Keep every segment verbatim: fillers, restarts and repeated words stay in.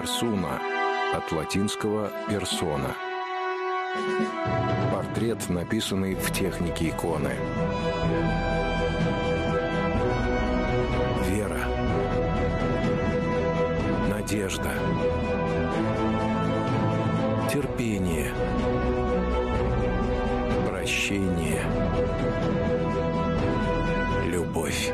Парсуна, от латинского «персона». Портрет, написанный в технике иконы. Вера. Надежда. Терпение. Прощение. Любовь.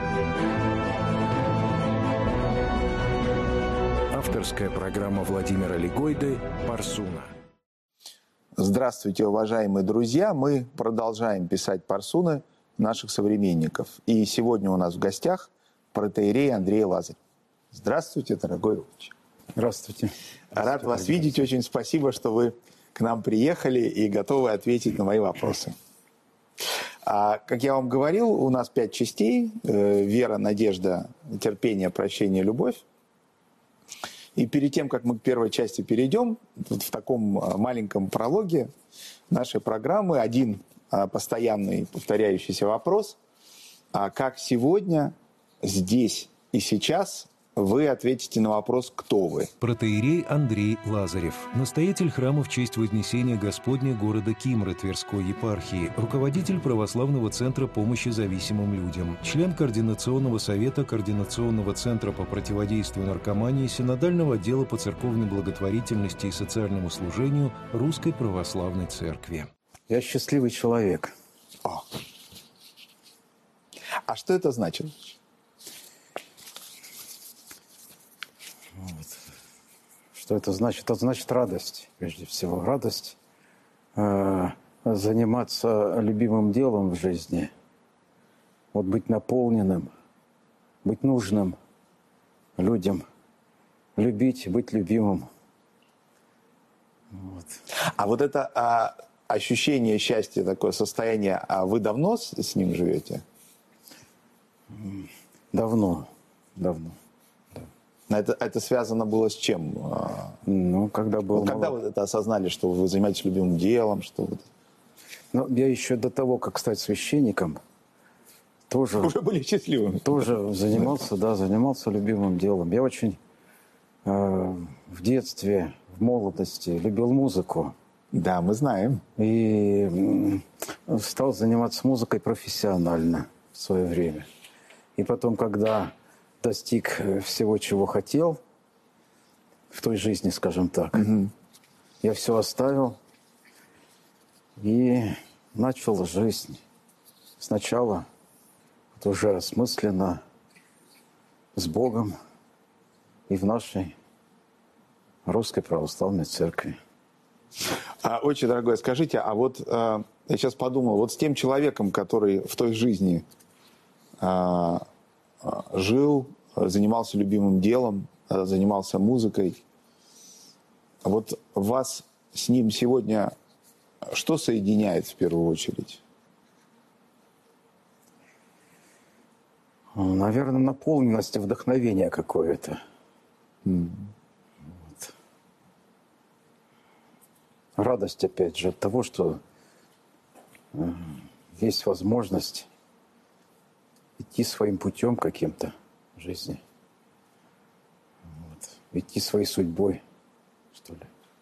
Авторская программа Владимира Лигойды «Парсуна». Здравствуйте, уважаемые друзья! Мы продолжаем писать парсуны наших современников. И сегодня у нас в гостях протоиерей Андрей Лазарев. Здравствуйте, дорогой отче. Здравствуйте. Рад вас видеть. Очень спасибо, что вы к нам приехали и готовы ответить на мои вопросы. А, как я вам говорил, у нас пять частей. Вера, надежда, терпение, прощение, любовь. И перед тем, как мы к первой части перейдем, вот в таком маленьком прологе нашей программы один постоянный повторяющийся вопрос. А как сегодня, здесь и сейчас вы ответите на вопрос «Кто вы?». Протоиерей Андрей Лазарев, настоятель храма в честь Вознесения Господня города Кимры Тверской епархии, руководитель православного центра помощи зависимым людям, член Координационного совета Координационного центра по противодействию наркомании Синодального отдела по церковной благотворительности и социальному служению Русской Православной Церкви. Я счастливый человек. О. А что это значит? Вот. Что это значит? Это значит радость, прежде всего. Радость э, заниматься любимым делом в жизни. Вот быть наполненным, быть нужным людям, любить, быть любимым. Вот. А вот это а, ощущение счастья, такое состояние, а вы давно с, с ним живете? Давно, давно. Это, это связано было с чем? Ну, когда был ну, когда молод... вы это осознали, что вы занимаетесь любимым делом? Что вы... Ну, я еще до того, как стать священником, тоже... Уже были счастливыми. Тоже занимался, да, занимался любимым делом. Я очень э, в детстве, в молодости любил музыку. Да, мы знаем. И э, стал заниматься музыкой профессионально в свое время. И потом, когда достиг всего, чего хотел в той жизни, скажем так, угу. я все оставил и начал жизнь сначала вот уже осмысленно с Богом и в нашей Русской Православной Церкви. А, очень дорогой, скажите, а вот э, я сейчас подумал, вот с тем человеком, который в той жизни э, жил, занимался любимым делом, занимался музыкой. Вот вас с ним сегодня что соединяет в первую очередь? Наверное, наполненность, вдохновение какое-то. Mm. Вот. Радость, опять же, от того, что есть возможность идти своим путем каким-то в жизни. Вот. Идти своей судьбой, что ли.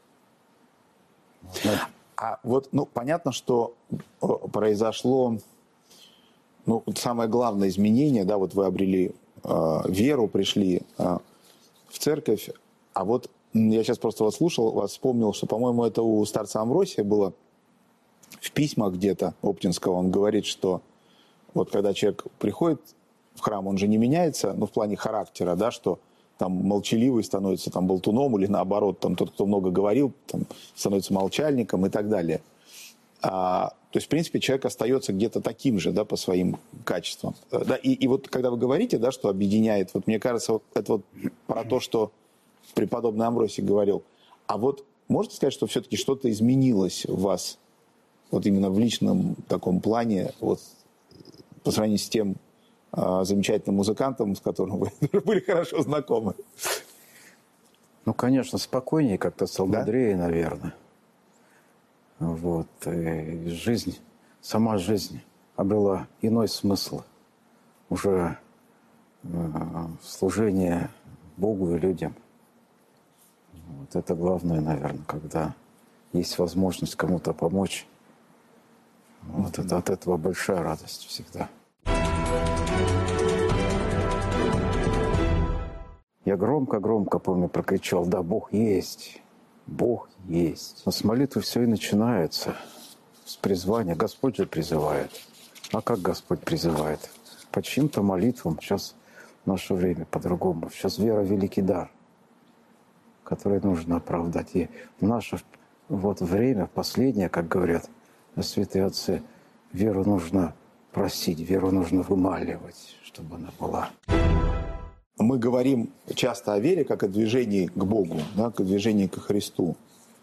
Вот. А вот, ну, понятно, что произошло, ну, самое главное изменение, да, вот вы обрели э, веру, пришли э, в церковь, а вот я сейчас просто вас слушал, вас вспомнил, что, по-моему, это у старца Амвросия было в письмах где-то Оптинского, он говорит, что вот когда человек приходит в храм, он же не меняется, ну, в плане характера, да, что там молчаливый становится там болтуном, или наоборот, там тот, кто много говорил, там, становится молчальником и так далее. А, то есть, в принципе, человек остается где-то таким же, да, по своим качествам. Да, и, и вот когда вы говорите, да, что объединяет, вот мне кажется, вот это вот про то, что преподобный Амвросий говорил. А вот можете сказать, что все-таки что-то изменилось в вас, вот именно в личном таком плане, вот, по сравнению с тем э, замечательным музыкантом, с которым вы были хорошо знакомы? Ну, конечно, спокойнее как-то стал, да? Бодрее, наверное. Вот. И жизнь, сама жизнь обрела иной смысл. Уже э, служение Богу и людям. Вот это главное, наверное, когда есть возможность кому-то помочь. Вот это, от этого большая радость всегда. Я громко-громко, помню, прокричал: да, Бог есть, Бог есть. Но с молитвы все и начинается, с призвания. Господь же призывает. А как Господь призывает? По чьим-то молитвам. Сейчас в наше время по-другому. Сейчас вера — великий дар, который нужно оправдать. И в наше вот время, последнее, как говорят святые отцы, веру нужно просить, веру нужно вымаливать, чтобы она была. Мы говорим часто о вере как о движении к Богу, да, как о движении ко Христу.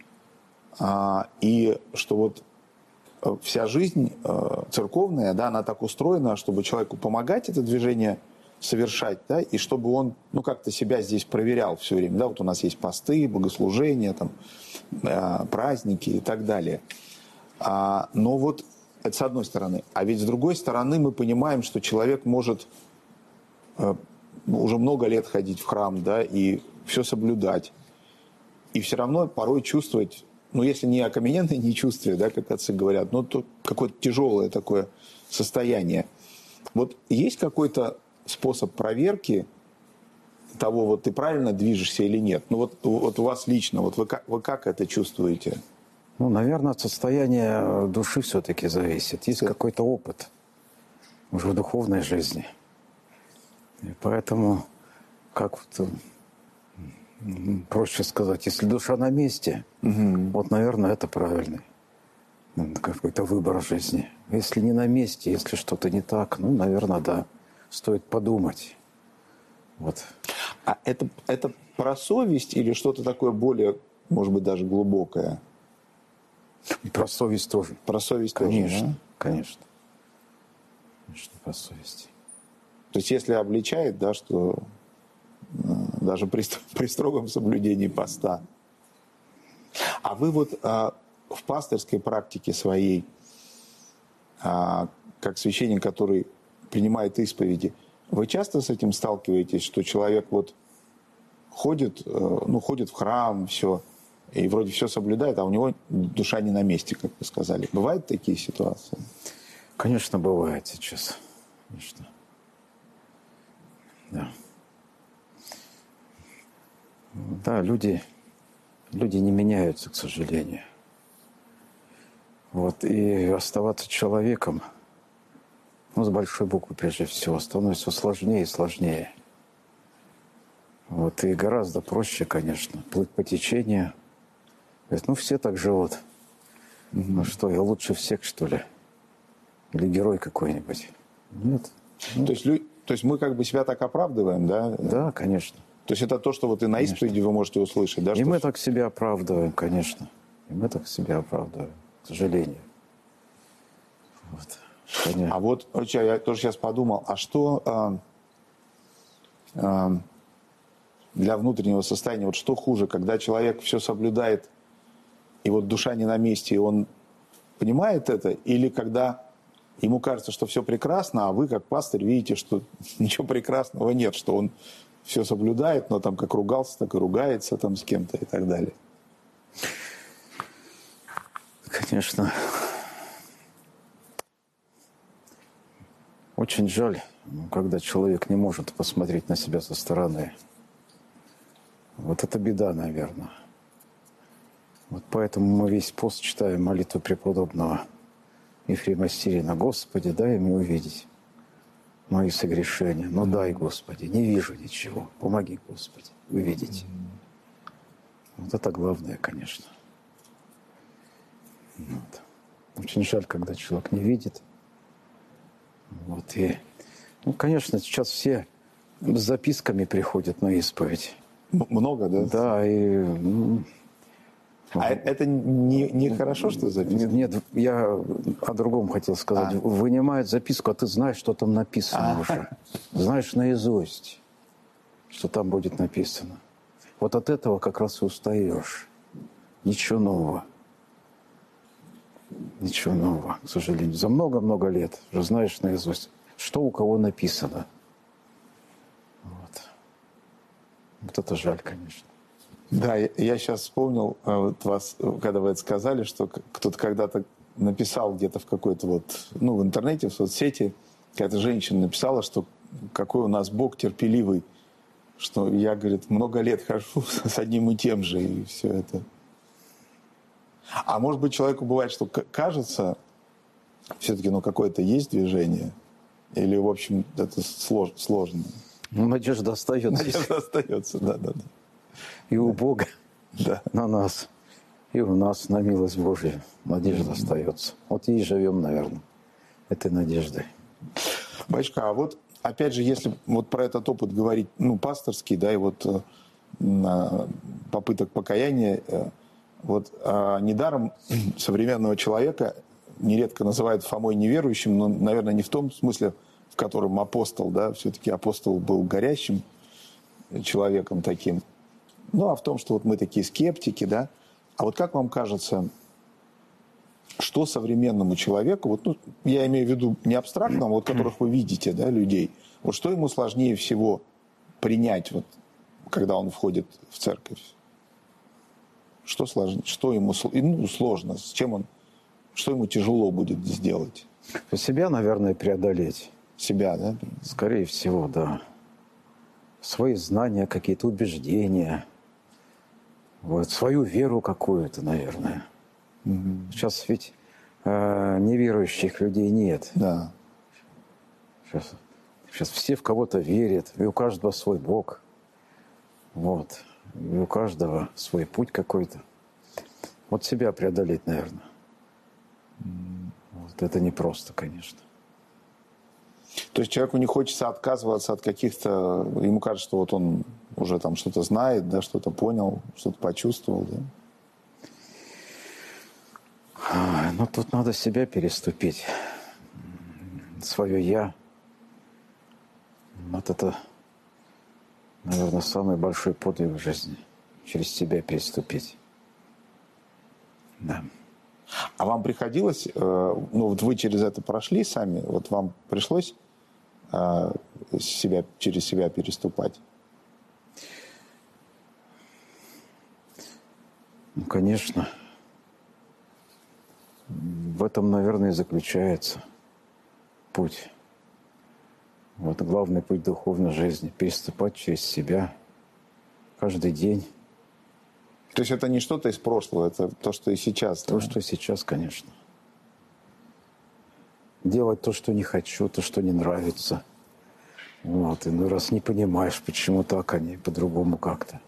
А, и что вот вся жизнь э, церковная, да, она так устроена, чтобы человеку помогать это движение совершать, да, и чтобы он, ну, как-то себя здесь проверял все время. Да, вот у нас есть посты, богослужения, там, э, праздники и так далее. А, но вот это с одной стороны. А ведь с другой стороны мы понимаем, что человек может э, уже много лет ходить в храм, да, и все соблюдать. И все равно порой чувствовать, ну, если не окамененное нечувствие, да, как отцы говорят, но то какое-то тяжелое такое состояние. Вот есть какой-то способ проверки того, вот ты правильно движешься или нет? Ну, вот, вот у вас лично, вот вы как, вы как это чувствуете? Ну, наверное, от состояния души все-таки зависит. Есть какой-то опыт уже в духовной жизни. И поэтому, как вот, проще сказать, если душа на месте, угу. вот, наверное, это правильный какой-то выбор жизни. Если не на месте, если что-то не так, ну, наверное, да, стоит подумать. Вот. А это, это про совесть или что-то такое более, может быть, даже глубокое? И про совесть тоже. Про совесть конечно, тоже, да? Конечно. Конечно, про совесть. То есть, если обличает, да, что э, даже при, при строгом соблюдении поста. А вы вот э, в пастырской практике своей, э, как священник, который принимает исповеди, вы часто с этим сталкиваетесь, что человек вот ходит, э, ну, ходит в храм, все, и вроде все соблюдает, а у него душа не на месте, как вы сказали. Бывают такие ситуации? Конечно, бывает сейчас. Конечно. Да. Да, люди, люди не меняются, к сожалению. Вот, и оставаться человеком, ну, с большой буквы прежде всего, становится все сложнее и сложнее. Вот, и гораздо проще, конечно, плыть по течению. Говорит, ну, все так живут. Mm-hmm. Ну что, я лучше всех, что ли? Или герой какой-нибудь? Нет. Ну, то есть, то есть мы как бы себя так оправдываем, да? Да, конечно. То есть это то, что вот и на исповеди вы можете услышать, да? И что... мы так себя оправдываем, конечно. И мы так себя оправдываем, к сожалению. Вот. Конечно. А вот, я тоже сейчас подумал, а что а, а, для внутреннего состояния, вот что хуже, когда человек все соблюдает, и вот душа не на месте, и он понимает это, или когда ему кажется, что все прекрасно, а вы, как пастырь, видите, что ничего прекрасного нет, что он все соблюдает, но там как ругался, так и ругается там с кем-то и так далее. Конечно. Очень жаль, когда человек не может посмотреть на себя со стороны. Вот это беда, наверное. Вот поэтому мы весь пост читаем молитву преподобного Ефрема Сирина. Господи, дай мне увидеть мои согрешения. Но дай, Господи, не вижу ничего. Помоги, Господи, увидеть. Вот это главное, конечно. Вот. Очень жаль, когда человек не видит. Вот. И, ну, конечно, сейчас все с записками приходят на исповедь. Много, да? Да, и... Ну, а это не, не хорошо, что записка? Нет, я о другом хотел сказать. А. Вынимают записку, а ты знаешь, что там написано а. уже. Знаешь наизусть, что там будет написано. Вот от этого как раз и устаешь. Ничего нового. Ничего нового, к сожалению. За много-много лет уже знаешь наизусть, что у кого написано. Вот. Вот это жаль, конечно. Да, я, я сейчас вспомнил а, вот вас, когда вы это сказали, что к- кто-то когда-то написал где-то в какой-то вот, ну, в интернете, в соцсети, какая-то женщина написала, что какой у нас Бог терпеливый, что я, говорит, много лет хожу с одним и тем же, и все это. А может быть, человеку бывает, что к- кажется, все-таки, ну, какое-то есть движение, или, в общем, это слож- сложно. Ну, надежда остается. Надежда остается, да-да-да. И у Бога Да. на нас, и у нас на милость Божию надежда остается. Вот ей живем, наверное, этой надеждой. Батюшка, а вот, опять же, если вот про этот опыт говорить, ну, пасторский, да, и вот э, на попыток покаяния, э, вот а недаром современного человека нередко называют Фомой неверующим, но, наверное, не в том смысле, в котором апостол, да, все-таки апостол был горящим человеком таким, ну, а в том, что вот мы такие скептики, да. А вот как вам кажется, что современному человеку, вот, ну, я имею в виду не абстрактному, вот которых вы видите, да, людей, вот что ему сложнее всего принять, вот, когда он входит в церковь? Что сложно, что ему ну, сложно, с чем он, что ему тяжело будет сделать? Себя, наверное, преодолеть. Себя, да? Скорее всего, да. Свои знания, какие-то убеждения. Вот, свою веру какую-то, наверное. Угу. Сейчас ведь э, неверующих людей нет. Да. Сейчас, сейчас все в кого-то верят, и у каждого свой Бог. Вот. И у каждого свой путь какой-то. Вот себя преодолеть, наверное. Вот это непросто, конечно. То есть человеку не хочется отказываться от каких-то... Ему кажется, что вот он уже там что-то знает, да, что-то понял, что-то почувствовал, да? А, ну, тут надо себя переступить. Свое «я». Вот это, наверное, самый большой подвиг в жизни. Через себя переступить. Да. А вам приходилось... Э, ну, вот вы через это прошли сами, вот вам пришлось э, себя, через себя переступать? Ну, конечно. В этом, наверное, и заключается путь. Вот главный путь духовной жизни. Переступать через себя каждый день. То есть это не что-то из прошлого, это то, что и сейчас. То, да? что сейчас, конечно. Делать то, что не хочу, то, что не нравится. Вот. И ну, раз не понимаешь, почему так, а не по-другому как-то.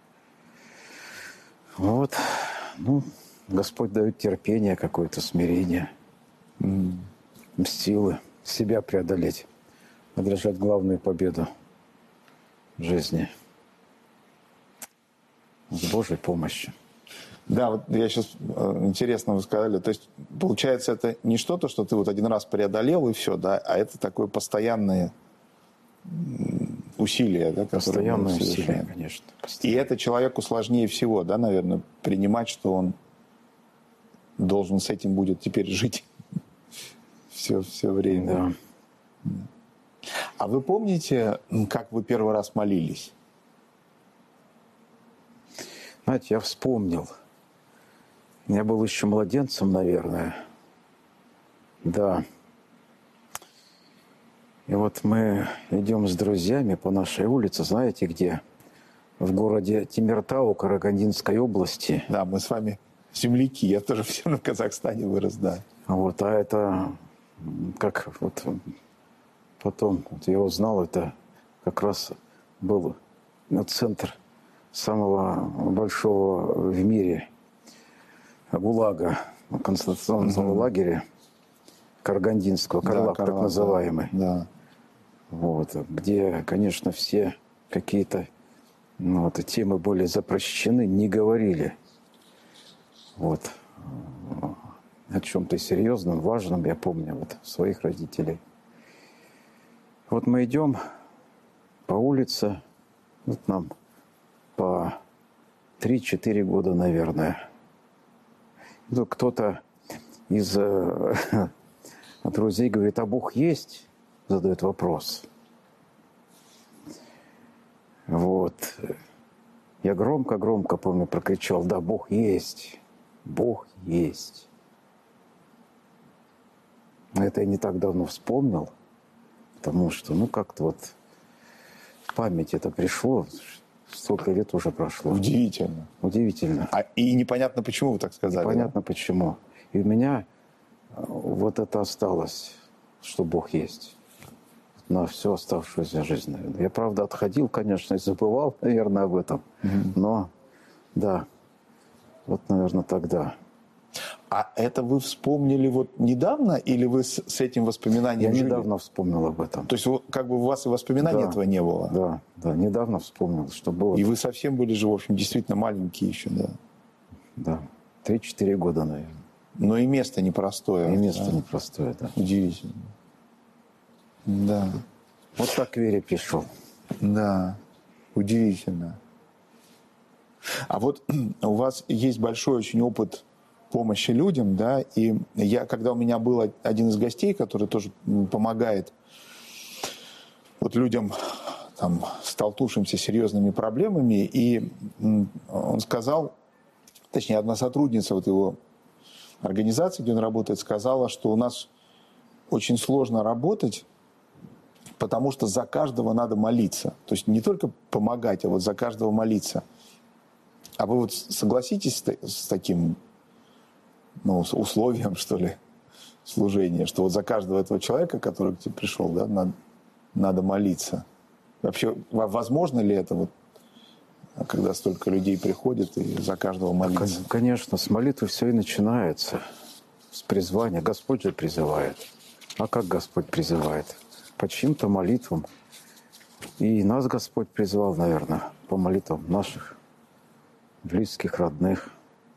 Вот. Ну, Господь дает терпение какое-то, смирение, Mm. силы себя преодолеть, одержать главную победу в жизни с Божьей помощью. Да, вот я сейчас, интересно вы сказали, то есть получается это не что-то, что ты вот один раз преодолел и все, да, а это такое постоянное усилие, да, которое Постоянное мы усилие, совершаем. конечно. И Постоянное. это человеку сложнее всего, да, наверное, принимать, что он должен с этим будет теперь жить все, все время. Да. А вы помните, как вы первый раз молились? Знаете, я вспомнил. Я был еще младенцем, наверное. Да. И вот мы идем с друзьями по нашей улице, знаете где? В городе Темиртау, Карагандинской области. Да, мы с вами земляки, я тоже все в Казахстане вырос, да. Вот, а это, как вот потом вот я узнал, это как раз был центр самого большого в мире ГУЛАГа, концентрационного mm-hmm. лагеря Карагандинского, Карлак, да, так называемый. Да. Вот, где, конечно, все какие-то ну, вот, темы были запрещены, не говорили. Вот. О чем-то серьезном, важном, я помню, вот, своих родителей. Вот мы идем по улице, вот нам по три-четыре года, наверное. Ну, кто-то из э, друзей говорит, а Бог есть? Задает вопрос. Вот. Я громко-громко, помню, прокричал: да, Бог есть, Бог есть. Это я не так давно вспомнил, потому что, ну, как-то вот в память это пришло, столько лет уже прошло. Удивительно. Удивительно. А, и непонятно, почему вы так сказали. Непонятно, да? почему. И у меня вот это осталось, что Бог есть на всю оставшуюся жизнь, наверное. Я, правда, отходил, конечно, и забывал, наверное, об этом. Mm-hmm. Но, да, вот, наверное, тогда. А это вы вспомнили вот недавно, или вы с, с этим воспоминанием Я жили? недавно вспомнил об этом. То есть, как бы у вас и воспоминаний да, этого не было? Да, да, недавно вспомнил, что было. И вы совсем были же, в общем, действительно маленькие еще, да? Да, три-четыре года, наверное. Но и место непростое. И место да? непростое, да. Удивительно. Да. Вот так к вере пришел. Да, удивительно. А вот у вас есть большой очень опыт помощи людям, да, и я, когда у меня был один из гостей, который тоже помогает вот людям, там, столкнувшимся с серьезными проблемами, и он сказал, точнее, одна сотрудница вот его организации, где он работает, сказала, что у нас очень сложно работать, потому что за каждого надо молиться. То есть не только помогать, а вот за каждого молиться. А вы вот согласитесь с таким, ну, условием, что ли, служения, что вот за каждого этого человека, который к тебе пришел, да, надо, надо молиться? Вообще, возможно ли это, вот, когда столько людей приходит, и за каждого молиться? Конечно, с молитвы все и начинается. С призвания. Господь же призывает. А как Господь призывает? По чьим-то молитвам. И нас Господь призвал, наверное, по молитвам наших близких, родных,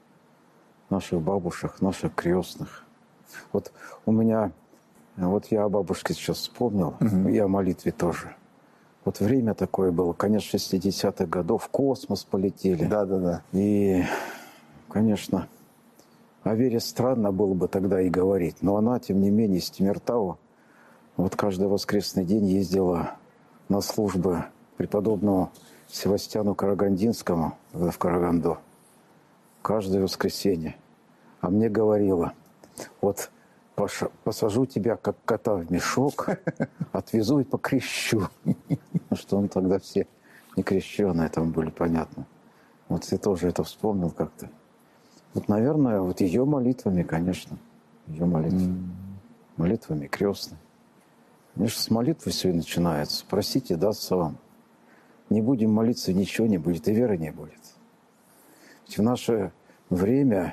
наших бабушек, наших крестных. Вот у меня, вот я о бабушке сейчас вспомнил, угу. И о молитве тоже. Вот время такое было, конечно, шестидесятых годов, в космос полетели. Да, да, да. И, конечно, о вере странно было бы тогда и говорить, но она, тем не менее, из Тимиртау вот каждый воскресный день ездила на службы преподобному Севастьяну Карагандинскому, в Караганду, каждое воскресенье. А мне говорила: вот посажу тебя, как кота в мешок, отвезу и покрещу. Ну что, он тогда все не крещеные там были, понятно. Вот я тоже это вспомнил как-то. Вот, наверное, вот ее молитвами, конечно, ее молитвами, молитвами крестной. Конечно, с молитвы все и начинается. Просите, дастся вам. Не будем молиться, ничего не будет, и веры не будет. Ведь в наше время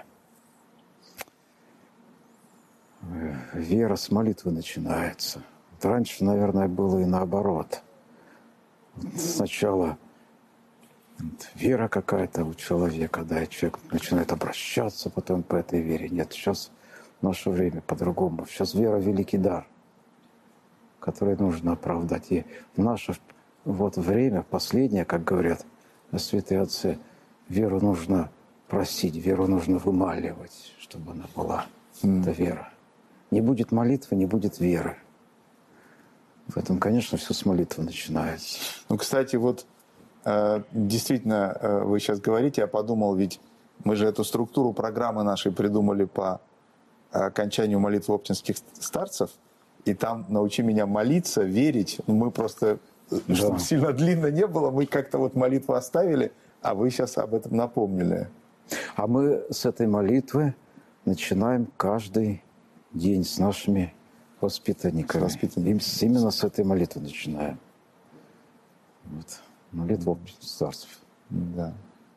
вера с молитвы начинается. Вот раньше, наверное, было и наоборот. Сначала вера какая-то у человека, да, и человек начинает обращаться потом по этой вере. Нет, сейчас в наше время по-другому. Сейчас вера — великий дар, который нужно оправдать. И в наше вот время, последнее, как говорят святые отцы, веру нужно просить, веру нужно вымаливать, чтобы она была. Mm. Это вера. Не будет молитвы, не будет веры. В этом, конечно, все с молитвы начинается. Ну, кстати, вот э, действительно, э, вы сейчас говорите, я подумал, ведь мы же эту структуру программы нашей придумали по окончанию молитвы оптинских старцев, и там «Научи меня молиться, верить». Ну, мы просто, да. Чтобы сильно длинно не было, мы как-то вот молитву оставили, а вы сейчас об этом напомнили. А мы с этой молитвы начинаем каждый день с нашими воспитанниками. Воспитанниками. Именно с этой молитвы начинаем. Вот. Молитва оптинских старцев. Да.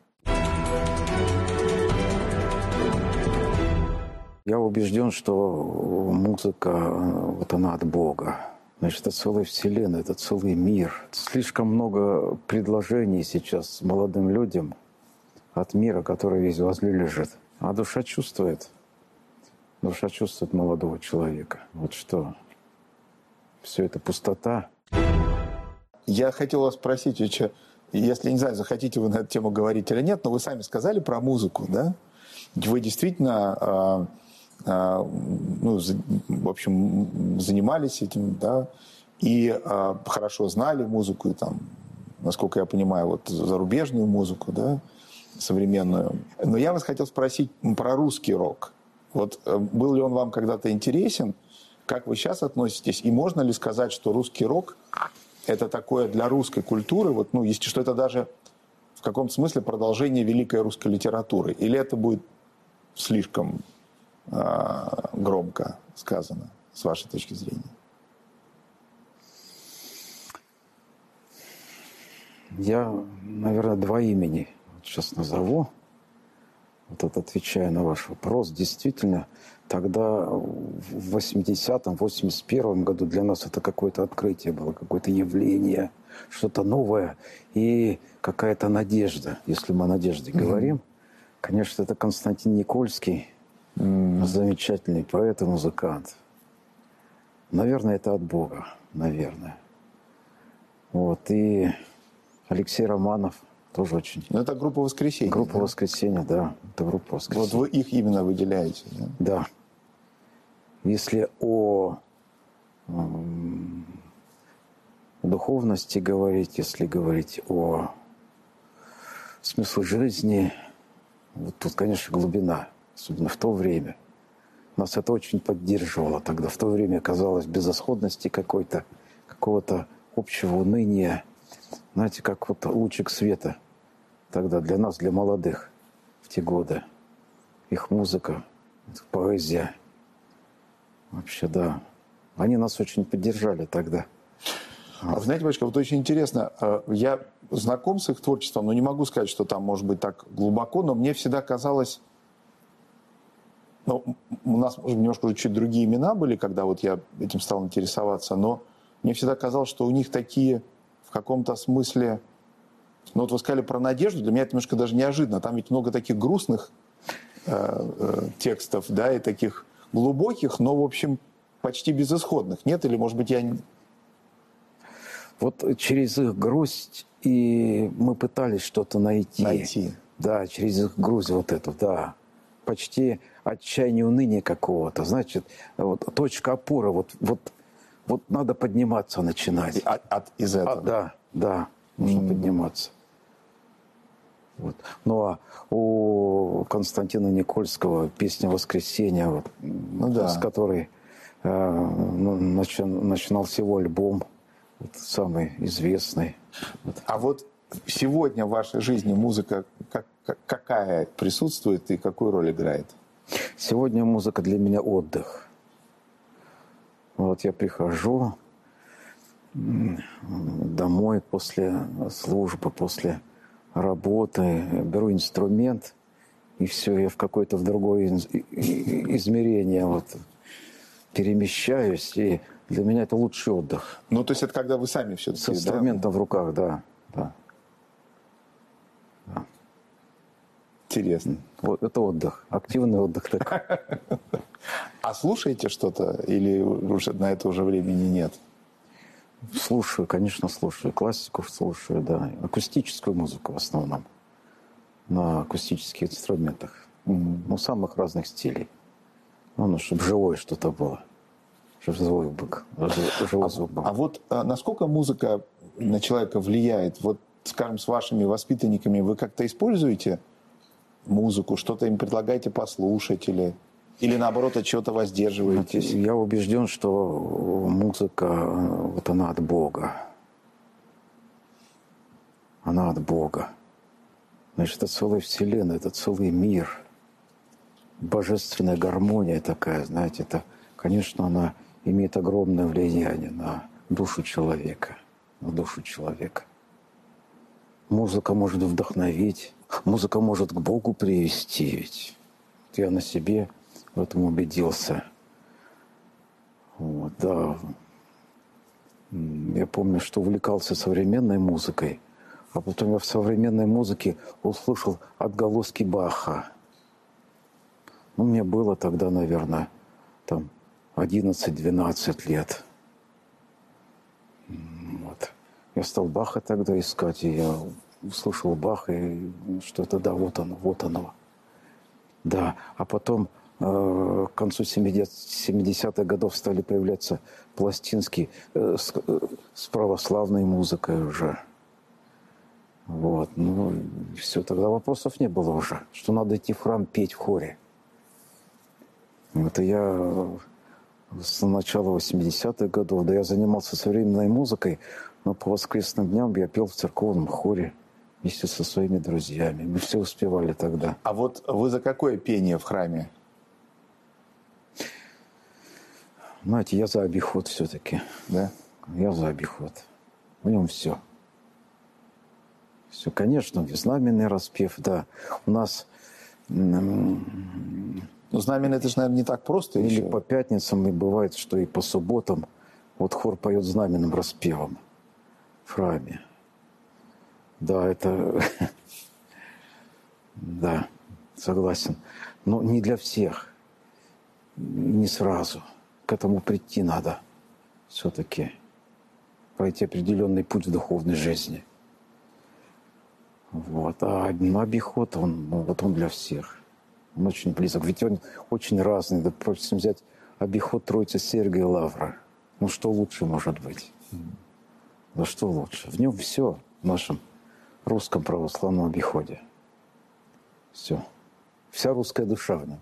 Я убежден, что музыка, вот она от Бога. Значит, это целая вселенная, это целый мир. Слишком много предложений сейчас молодым людям от мира, который весь возле лежит. А душа чувствует. Душа чувствует молодого человека. Вот что. Все это пустота. Я хотел вас спросить, если, не знаю, захотите вы на эту тему говорить или нет, но вы сами сказали про музыку, да? Вы действительно... ну, в общем, занимались этим, да, и а, хорошо знали музыку, и там насколько я понимаю, вот зарубежную музыку, да, современную. Но я вас хотел спросить про русский рок. Вот был ли он вам когда-то интересен? Как вы сейчас относитесь? И можно ли сказать, что русский рок – это такое для русской культуры, вот, ну, если что это даже в каком-то смысле продолжение великой русской литературы? Или это будет слишком э, громко сказано, с вашей точки зрения? Я, наверное, два имени сейчас назову. Вот это, отвечая на ваш вопрос, действительно, тогда в восьмидесятом, восемьдесят первом году для нас это какое-то открытие было, какое-то явление, что-то новое и какая-то надежда. Если мы о надежде mm-hmm. говорим, конечно, это Константин Никольский, mm-hmm. замечательный поэт и музыкант. Наверное, это от Бога, наверное. Вот, и Алексей Романов тоже очень... Но это группа «Воскресенье». Группа да? «Воскресенье», да. Это группа «Воскресенье». Вот вы их именно выделяете, да? Да. Если о м, духовности говорить, если говорить о смысле жизни, вот тут, конечно, глубина, особенно в то время. Нас это очень поддерживало тогда. В то время казалось безысходности какой-то, какого-то общего уныния. Знаете, как вот лучик света тогда для нас, для молодых в те годы. Их музыка, поэзия. Вообще, да. Они нас очень поддержали тогда. А вы знаете, батюшка, вот очень интересно. Я знаком с их творчеством, но не могу сказать, что там может быть так глубоко, но мне всегда казалось... Ну, у нас, может, немножко чуть другие имена были, когда вот я этим стал интересоваться, но мне всегда казалось, что у них такие... в каком-то смысле... Ну, вот вы сказали про надежду, для меня это немножко даже неожиданно. Там ведь много таких грустных э, э, текстов, да, и таких глубоких, но, в общем, почти безысходных. Нет? Или, может быть, я... Вот через их грусть и мы пытались что-то найти. Найти. Да, через их грусть вот эту, да. Почти отчаяние, уныние какого-то. Значит, вот, точка опоры, вот... вот Вот надо подниматься, начинать. От, от, из этого. А, да, да, нужно mm. подниматься. Вот. Ну а у Константина Никольского песня «Воскресенье», вот, ну, да. с которой э, начи, начинался его альбом, вот, самый известный. Вот. А вот сегодня в вашей жизни музыка как, как, какая присутствует и какую роль играет? Сегодня музыка для меня отдых. Вот я прихожу домой после службы, после работы, беру инструмент, и все, я в какое-то в другое измерение вот перемещаюсь, и для меня это лучший отдых. Ну, то есть это когда вы сами все-таки... С инструментом, да? В руках, да, да. да. Интересно. Вот это отдых, активный отдых такой. А слушаете что-то или уже на это уже времени нет? Слушаю, конечно, слушаю. Классику слушаю, да. Акустическую музыку в основном. На акустических инструментах. Ну, самых разных стилей. Ну, чтобы живое что-то было. Чтобы живой звук, живой звук был. А, а вот а насколько музыка на человека влияет? Вот, скажем, с вашими воспитанниками вы как-то используете музыку? Что-то им предлагаете послушать или... Или, наоборот, от чего-то воздерживаетесь? Я убежден, что музыка, вот она от Бога. Она от Бога. Значит, это целая вселенная, это целый мир. Божественная гармония такая, знаете, это, конечно, она имеет огромное влияние на душу человека. На душу человека. Музыка может вдохновить, музыка может к Богу привести. Ведь я на себе... в этом убедился. Вот, да. Я помню, что увлекался современной музыкой, а потом я в современной музыке услышал отголоски Баха. Ну, мне было тогда, наверное, там одиннадцать-двенадцать лет. Вот. Я стал Баха тогда искать, и я услышал Баха, и что это, да, вот оно, вот оно. Да, а потом к концу семидесятых годов стали появляться пластинки с, с православной музыкой уже. Вот, ну, все, тогда вопросов не было уже, что надо идти в храм петь в хоре. Это я с начала восьмидесятых годов, да я занимался современной музыкой, но по воскресным дням я пел в церковном хоре вместе со своими друзьями. Мы все успевали тогда. А вот вы за какое пение в храме? Знаете, я за обиход все-таки. Да? Я за обиход. В нем все. Все, конечно, знаменный распев, да. У нас... Ну, знаменный, это же, наверное, не так просто Или еще. по пятницам, и бывает, что и по субботам вот хор поет знаменным распевом в храме. Да, это... Да, согласен. Но не для всех. Не сразу. К этому прийти надо. Все-таки пройти определенный путь в духовной жизни. Вот. А обиход, он, ну, вот он для всех. Он очень близок. Ведь он очень разный. Допустим, взять обиход Троицы Сергия Лавра. Ну, что лучше может быть? Да что лучше? В нем все в нашем русском православном обиходе. Все. Вся русская душа в нем.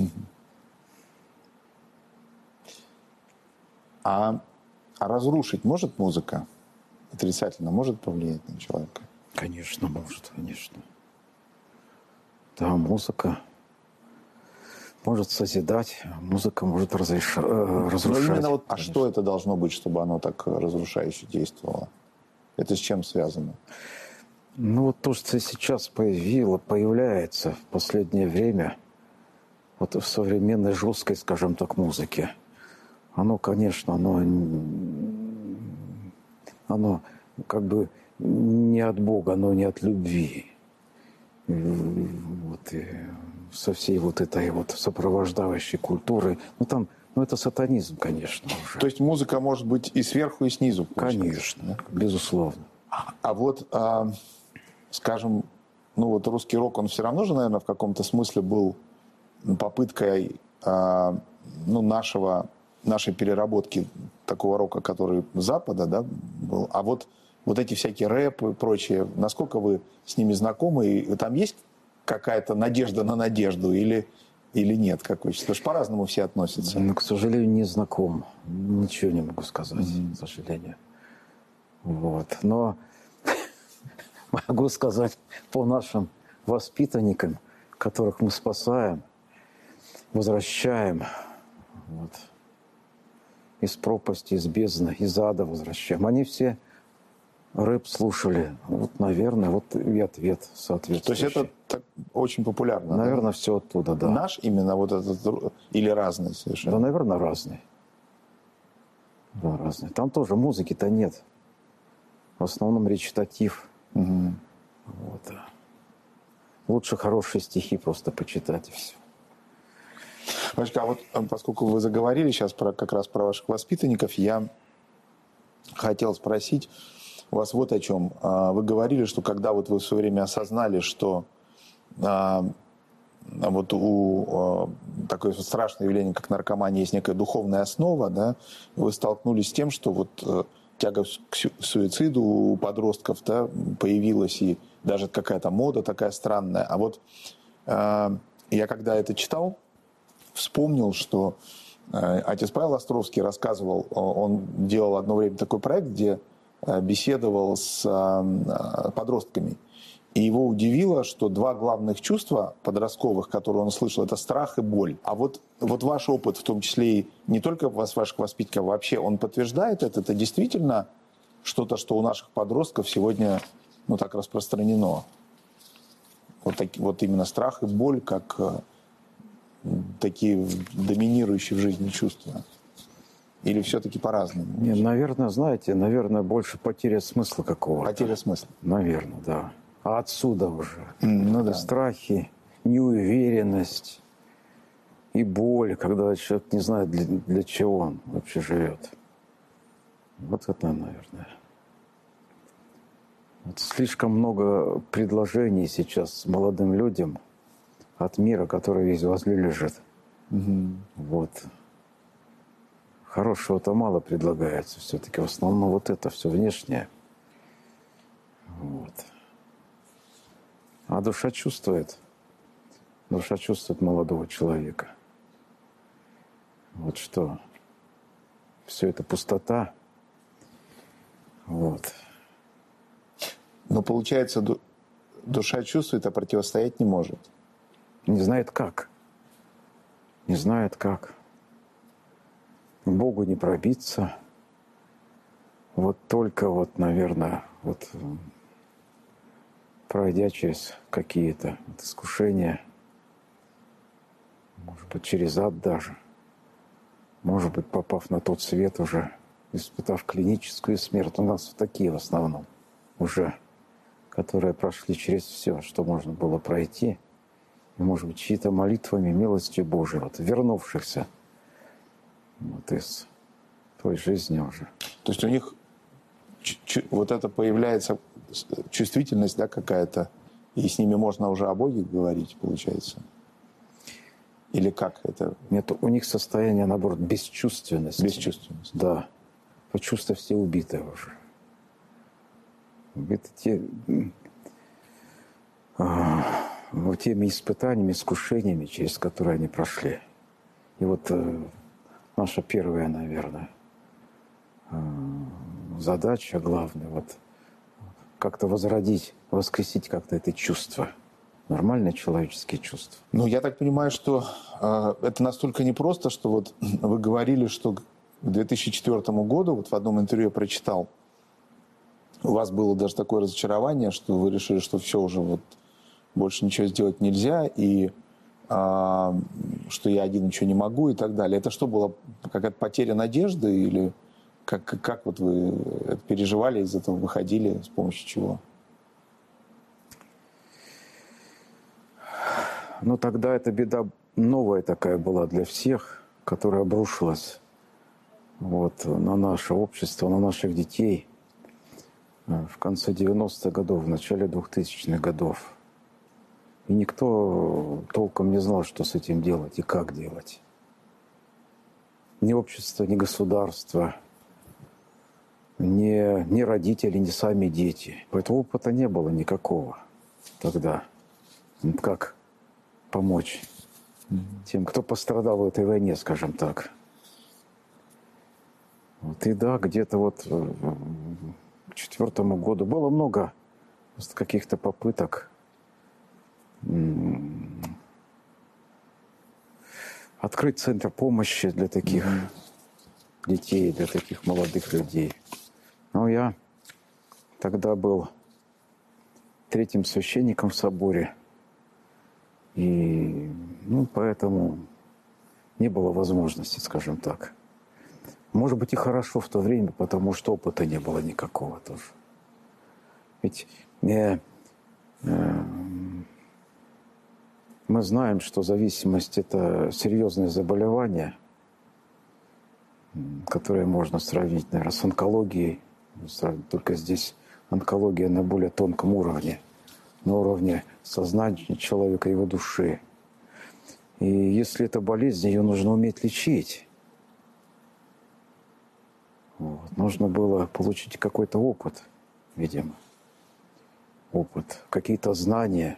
А, а разрушить может музыка? Отрицательно может повлиять на человека? Конечно, может, конечно. Да, музыка может созидать, а музыка может разреша... разрушать. Но именно вот, а конечно. что это должно быть, чтобы оно так разрушающе действовало? Это с чем связано? Ну вот то, что сейчас появило, появляется в последнее время, вот в современной жесткой, скажем так, музыке, оно, конечно, оно, оно как бы не от Бога, оно не от любви. Вот, и со всей вот этой вот сопровождающей культурой. Ну, там, ну, это сатанизм, конечно, уже. То есть музыка может быть и сверху, и снизу? Конечно, да? Безусловно. А вот, а, скажем, ну вот русский рок, он все равно же, наверное, в каком-то смысле был попыткой а, ну, нашего, нашей переработки такого рока, который Запада, да, был. А вот, вот эти всякие рэпы и прочее, насколько вы с ними знакомы? И там есть какая-то надежда на надежду или, или нет? Как вы считаете? Потому что по-разному все относятся. Ну, к сожалению, не знаком. Ничего не могу сказать, mm-hmm. к сожалению. Вот. Но могу сказать по нашим воспитанникам, которых мы спасаем, возвращаем вот, из пропасти, из бездны, из ада возвращаем. Они все рэп слушали. Вот, наверное, вот и ответ соответствующий. То есть это так, очень популярно? Наверное, да? все оттуда, да. Наш именно вот этот или разный совершенно? Да, наверное, разный. Да, разный. Там тоже музыки-то нет. В основном речитатив. Угу. Вот. Лучше хорошие стихи просто почитать и все. Вачка, а вот поскольку вы заговорили сейчас про, как раз про ваших воспитанников, я хотел спросить вас вот о чем. Вы говорили, что когда вот вы в свое время осознали, что а, вот у а, такое страшное явление, как наркомания, есть некая духовная основа, да, вы столкнулись с тем, что вот тяга к суициду у подростков, да, появилась, и даже какая-то мода такая странная. А вот а, я когда это читал, вспомнил, что а, отец Павел Островский рассказывал, он делал одно время такой проект, где беседовал с подростками. И его удивило, что два главных чувства подростковых, которые он слышал, это страх и боль. А вот, вот ваш опыт, в том числе и не только вас, ваших воспитанников, вообще, он подтверждает это? Это действительно что-то, что у наших подростков сегодня ну, так распространено? Вот, так, вот именно страх и боль, как такие доминирующие в жизни чувства? Или все-таки по-разному? Не, наверное, знаете, наверное, больше потеря смысла какого-то. Потеря смысла. Наверное, да. А отсюда уже. Ну, да. Страхи, неуверенность и боль, когда человек не знает, для, для чего он вообще живет. Вот это, наверное. Вот слишком много предложений сейчас молодым людям от мира, который весь возле лежит. Угу. Вот. Хорошего-то мало предлагается все-таки. В основном вот это все внешнее. Вот. А душа чувствует. Душа чувствует молодого человека. Вот что. Все это пустота. Вот. Но получается, ду- душа чувствует, а противостоять не может. Не знает как. Не знает как. К Богу не пробиться. Вот только вот, наверное, вот пройдя через какие-то вот искушения, может быть, через ад даже, может быть, попав на тот свет уже, испытав клиническую смерть. У нас такие в основном уже, которые прошли через все, что можно было пройти. И, может быть, чьи-то молитвами, милостью Божией, вот, вернувшихся вот, из той жизни уже. То есть у них чу- чу- вот это появляется чувствительность, да, какая-то, и с ними можно уже о Боге говорить, получается? Или как это? Нет, у них состояние, наоборот, бесчувственности. Бесчувственность. Да. Почувствовав, все убиты уже. Убиты те, а, вот теми испытаниями, искушениями, через которые они прошли. И вот э, наша первая, наверное, э, задача главная, вот как-то возродить, воскресить как-то это чувство. Нормальные человеческие чувства. Ну, я так понимаю, что э, это настолько непросто, что вот вы говорили, что к две тысячи четвёртому году, вот в одном интервью я прочитал, у вас было даже такое разочарование, что вы решили, что все уже вот больше ничего сделать нельзя, и э, что я один ничего не могу и так далее. Это что было, какая-то потеря надежды или как, как вот вы это переживали, из этого выходили, с помощью чего? Но тогда эта беда новая такая была для всех, которая обрушилась вот, на наше общество, на наших детей в конце девяностых годов, в начале двухтысячных годов. И никто толком не знал, что с этим делать и как делать. Ни общество, ни государство, ни, ни родители, ни сами дети. Поэтому опыта не было никакого тогда. Как помочь тем, кто пострадал в этой войне, скажем так. Вот, и да, где-то вот к четвертому году было много каких-то попыток открыть центр помощи для таких детей, для таких молодых людей. Но я тогда был третьим священником в соборе. И, ну, поэтому не было возможности, скажем так. Может быть, и хорошо в то время, потому что опыта не было никакого тоже. Ведь э, э, мы знаем, что зависимость – это серьезное заболевание, которое можно сравнить, наверное, с онкологией. Только здесь онкология на более тонком уровне. На уровне сознания человека, его души. И если это болезнь, ее нужно уметь лечить. Вот. Нужно было получить какой-то опыт, видимо. Опыт, какие-то знания.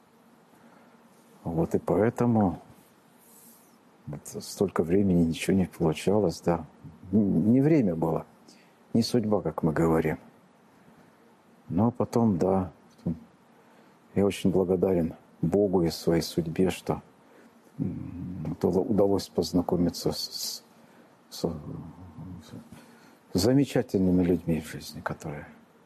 Вот и поэтому вот столько времени ничего не получалось, да. Не время было, не судьба, как мы говорим. Но потом, да, я очень благодарен Богу и своей судьбе, что удалось познакомиться с, с, с замечательными людьми в жизни, которые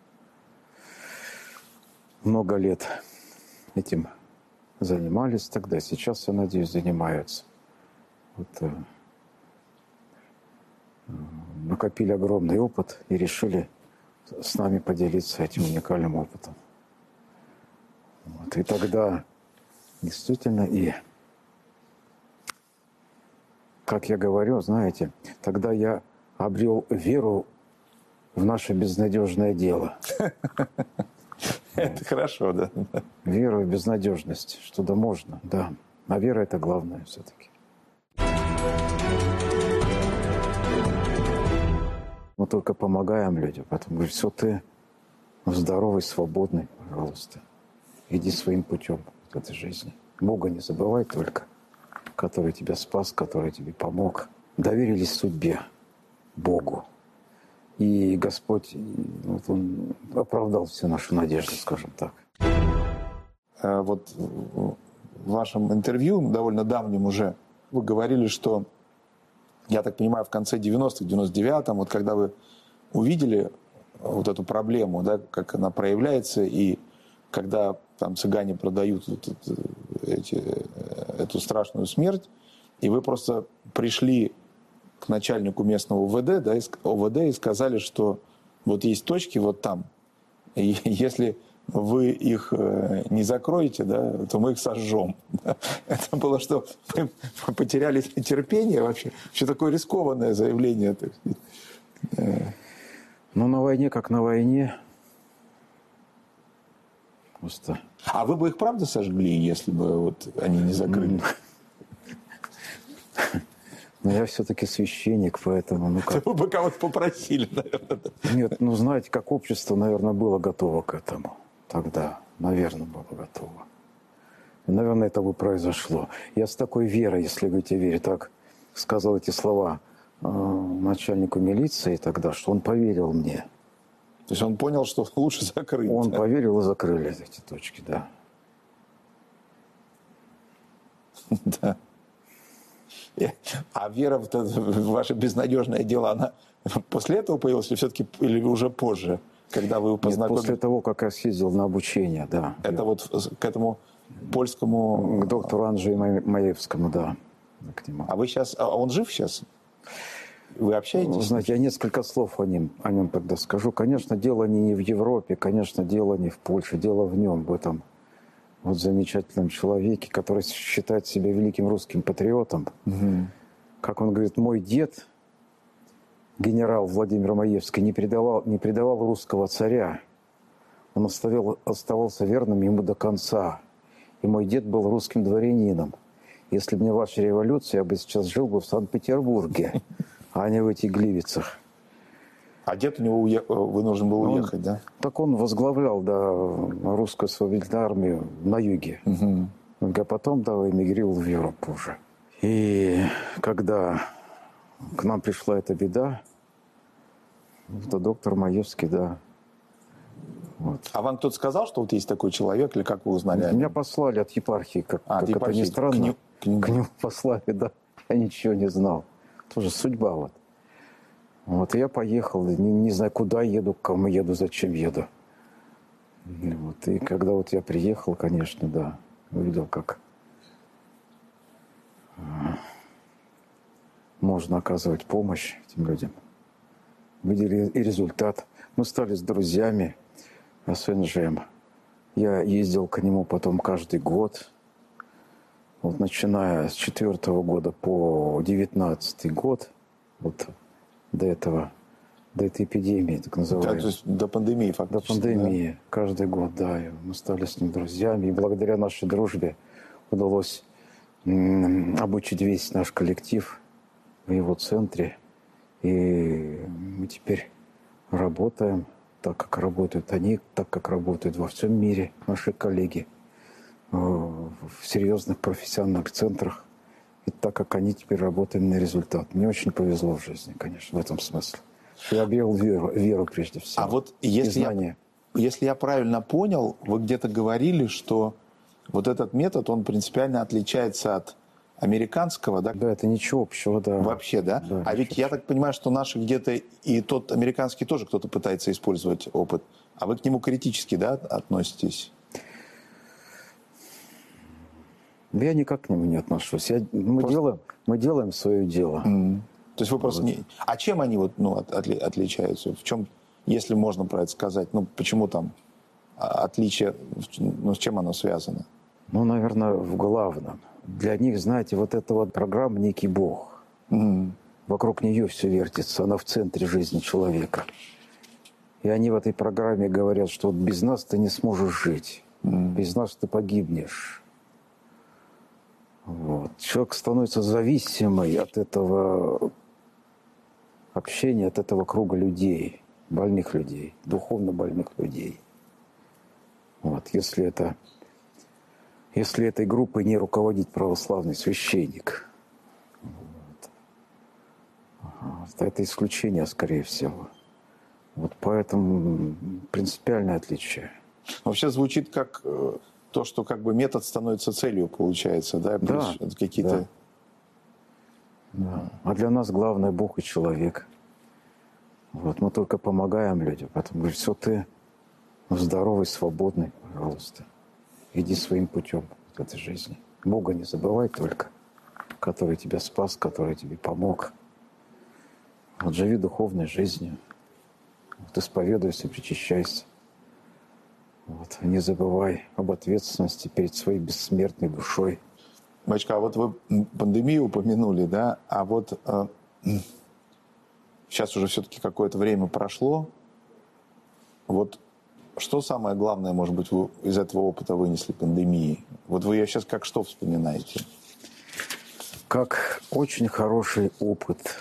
много лет этим занимались тогда, сейчас, я надеюсь, занимаются. Вот, э, накопили огромный опыт и решили с нами поделиться этим уникальным опытом. Вот, и тогда действительно и, как я говорю, знаете, тогда я обрел веру в наше безнадежное дело. Это хорошо, да. Веру в безнадежность, что да можно, да. А вера – это главное все-таки. Мы только помогаем людям, поэтому говорю, все, ты здоровый, свободный, пожалуйста. иди своим путем в этой жизни. Бога не забывай только, который тебя спас, который тебе помог. Доверились судьбе, Богу. И Господь, вот Он оправдал все наши надежды, скажем так. Вот в вашем интервью, довольно давнем уже, вы говорили, что, я так понимаю, в конце девяностых, девяносто девятом, вот когда вы увидели вот эту проблему, да, как она проявляется, и когда там цыгане продают вот эти, эту страшную смерть, и вы просто пришли к начальнику местного ОВД, да, ОВД и сказали, что вот есть точки вот там, и если вы их не закроете, да, то мы их сожжем. Это было что? Вы потеряли терпение вообще? Что такое рискованное заявление? Ну, на войне как на войне. Просто. А вы бы их правда сожгли, если бы вот они не закрыли? Но я все-таки священник, поэтому... Ну, как... Вы бы кого-то попросили, наверное. Нет, ну, знаете, как общество, наверное, было готово к этому. Тогда, наверное, было готово. И, наверное, это бы произошло. Я с такой верой, если говорить о вере, так сказал эти слова э, начальнику милиции тогда, что он поверил мне. То есть он понял, что лучше закрыть. Он да? поверил и закрыли эти точки, да. Да. А вера в, в ваше безнадежное дело, она после этого появилась или все-таки или уже позже, когда вы познакомились? Нет, после того, как я съездил на обучение, да. Это вот к этому польскому... К доктору Анджею Маевскому, да. К нему. А вы сейчас... А он жив сейчас? Вы общаетесь? Вы знаете, я несколько слов о нем, о нем тогда скажу. Конечно, дело не в Европе, конечно, дело не в Польше, дело в нем, в этом вот замечательном человеке, который считает себя великим русским патриотом. Угу. Как он говорит, мой дед, генерал Владимир Маевский, не предавал, не предавал русского царя. Он оставил, оставался верным ему до конца. И мой дед был русским дворянином. Если бы не ваша революция, я бы сейчас жил бы в Санкт-Петербурге, а не в этих Гливицах. А дед у него уе... вынужден был уехать, он, да? Так он возглавлял, да, русскую освободительную армию на юге. Угу. А потом, да, эмигрировал в Европу уже. И когда к нам пришла эта беда, это доктор Маевский, да. Вот. А вам кто-то сказал, что вот есть такой человек, или как вы узнали? Меня послали от епархии, как, а, как епархии. это ни странно. К, ним, к, ним. к нему послали, да. Я ничего не знал. Тоже судьба вот. Вот, и я поехал, не, не знаю, куда еду, к кому еду, зачем еду. Вот, и когда вот я приехал, конечно, да, увидел, как можно оказывать помощь этим людям. Видели и результат. Мы стали с друзьями с Энджеем. Я ездил к нему потом каждый год. Вот начиная с четвертого года по девятнадцатый год, вот до этого, до этой эпидемии, так называемой. Да, то есть до пандемии фактически. До пандемии. Да? Каждый год, да. И мы стали с ним друзьями. И благодаря нашей дружбе удалось м- обучить весь наш коллектив в его центре. И мы теперь работаем так, как работают они, так, как работают во всем мире наши коллеги в серьезных профессиональных центрах. И так как они теперь работают на результат. Мне очень повезло в жизни, конечно, в этом смысле. Я обрел веру, веру прежде всего. А вот если я, если я правильно понял, вы где-то говорили, что вот этот метод, он принципиально отличается от американского, да? Да, это ничего общего, да. Вообще, да? да а ведь я так понимаю, что наши где-то и тот американский тоже кто-то пытается использовать опыт. А вы к нему критически, да, относитесь? Я никак к нему не отношусь. Я, мы, просто... делаем, мы делаем свое дело. Mm. То есть вы просто вот. не... А чем они вот, ну, от, отли, отличаются? В чем, если можно про это сказать, ну, почему там отличие, ну, с чем оно связано? Ну, наверное, в главном. Для них, знаете, вот эта вот программа некий бог. Mm. Вокруг нее все вертится, она в центре жизни человека. И они в этой программе говорят, что вот без нас ты не сможешь жить, mm. без нас ты погибнешь. Вот. Человек становится зависимый от этого общения, от этого круга людей, больных людей, духовно больных людей. Вот. Если это если этой группой не руководит православный священник. Вот. Это исключение, скорее всего. Вот поэтому принципиальное отличие. Вообще звучит как э, то, что как бы метод становится целью, получается, да? Да, какие-то... да. Да. А для нас главное Бог и человек. Вот мы только помогаем людям. Поэтому говорю, все, ты здоровый, свободный, пожалуйста. Иди своим путем в этой жизни. Бога не забывай только, который тебя спас, который тебе помог. Вот живи духовной жизнью. Вот исповедуйся, причащайся. Вот. Не забывай об ответственности перед своей бессмертной душой. Батюшка, а вот вы пандемию упомянули, да? А вот э, сейчас уже все-таки какое-то время прошло. Вот что самое главное, может быть, вы из этого опыта вынесли пандемии? Вот вы ее сейчас как что вспоминаете? Как очень хороший опыт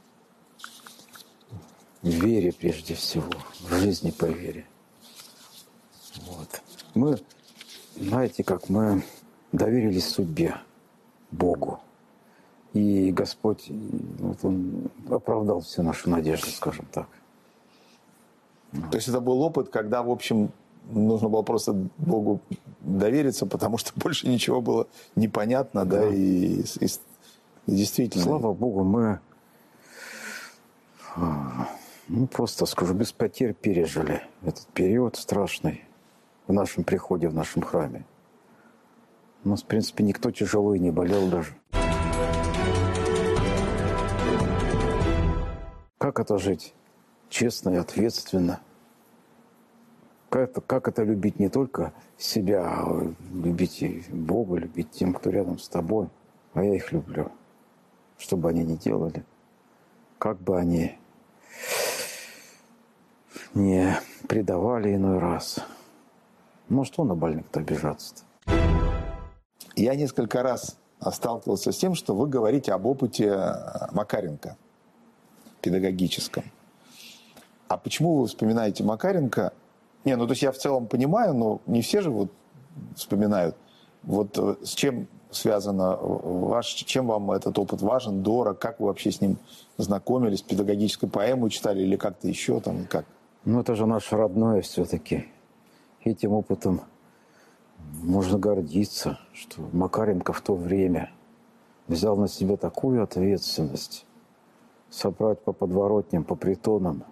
в вере прежде всего, в жизни по вере. Вот. Мы, знаете, как мы доверились судьбе, Богу. И Господь, вот Он оправдал все наши надежды, скажем так. То есть это был опыт, когда, в общем, нужно было просто Богу довериться, потому что больше ничего было непонятно, да, да и, и, и действительно. Слава Богу, мы, ну, просто скажу, без потерь пережили этот период страшный в нашем приходе, в нашем храме. У нас, в принципе, никто тяжело и не болел даже. Как это жить? Честно и ответственно. Как это, как это любить не только себя, а любить и Бога, любить тем, кто рядом с тобой. А я их люблю. Что бы они ни делали, как бы они не предавали иной раз. Ну что на больных-то обижаться-то? Я несколько раз сталкивался с тем, что вы говорите об опыте Макаренко педагогическом. А почему вы вспоминаете Макаренко? Не, ну то есть я в целом понимаю, но не все же вот вспоминают. Вот с чем связано ваш, чем вам этот опыт важен, дорог, как вы вообще с ним знакомились, педагогическую поэму читали или как-то еще там, как? Ну это же наше родное все-таки. Этим опытом можно гордиться, что Макаренко в то время взял на себя такую ответственность собрать по подворотням, по притонам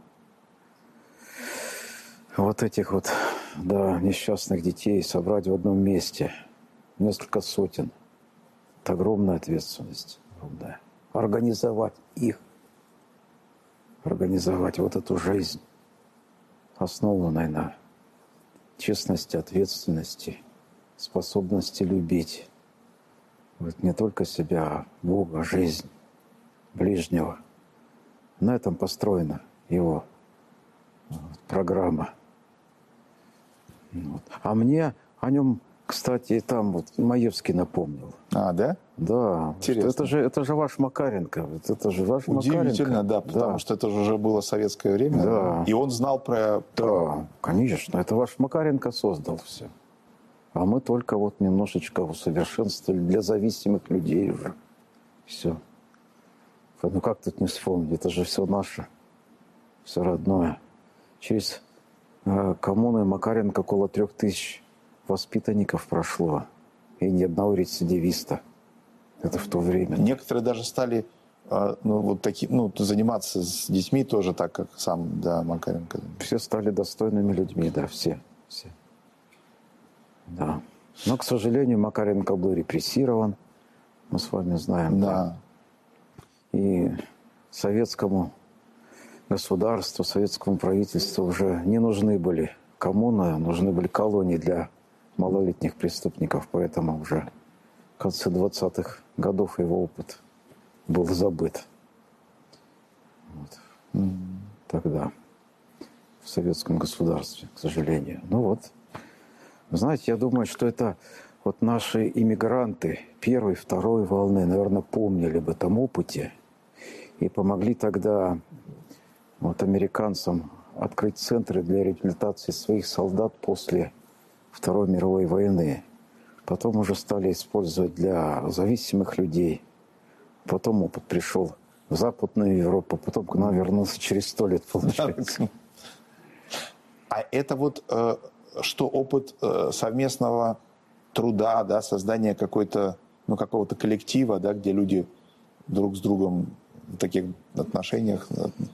вот этих вот, да, несчастных детей, собрать в одном месте несколько сотен. Это огромная ответственность. Огромная. Организовать их. Организовать вот эту жизнь, основанную на честности, ответственности, способности любить. Вот не только себя, а Бога, жизнь, ближнего. На этом построена его программа. Вот. А мне о нем, кстати, и там вот Маевский напомнил. А, да? Да. Это же, это же ваш Макаренко. Это же ваш Удивительно, Макаренко. да, потому да. что это же уже было советское время. Да. И он знал про... Да, конечно. Это ваш Макаренко создал все. А мы только вот немножечко усовершенствовали для зависимых людей уже. Все. Ну как тут не вспомнить? Это же все наше. Все родное. Через э, коммуны Макаренко около трех тысяч воспитанников прошло. И ни одного рецидивиста. Это в то время. Некоторые даже стали э, ну, вот таки, ну, заниматься с детьми тоже так, как сам да, Макаренко. Все стали достойными людьми, да, все. все. Да. Но, к сожалению, Макаренко был репрессирован. Мы с вами знаем. Да. да. И советскому государству, советскому правительству уже не нужны были коммуны, нужны были колонии для малолетних преступников. Поэтому уже в конце двадцатых годов его опыт был забыт. Вот. Mm. Тогда в советском государстве, к сожалению. Ну вот. Знаете, я думаю, что это вот наши иммигранты первой, второй волны, наверное, помнили об этом опыте и помогли тогда вот американцам открыть центры для реабилитации своих солдат после Второй мировой войны. потом уже стали использовать для зависимых людей. Потом опыт пришел в Западную Европу, потом к нам вернулся через сто лет, получается. А это вот э, что опыт э, совместного труда, да, создания какой-то, ну, какого-то коллектива, да, где люди друг с другом в таких отношениях.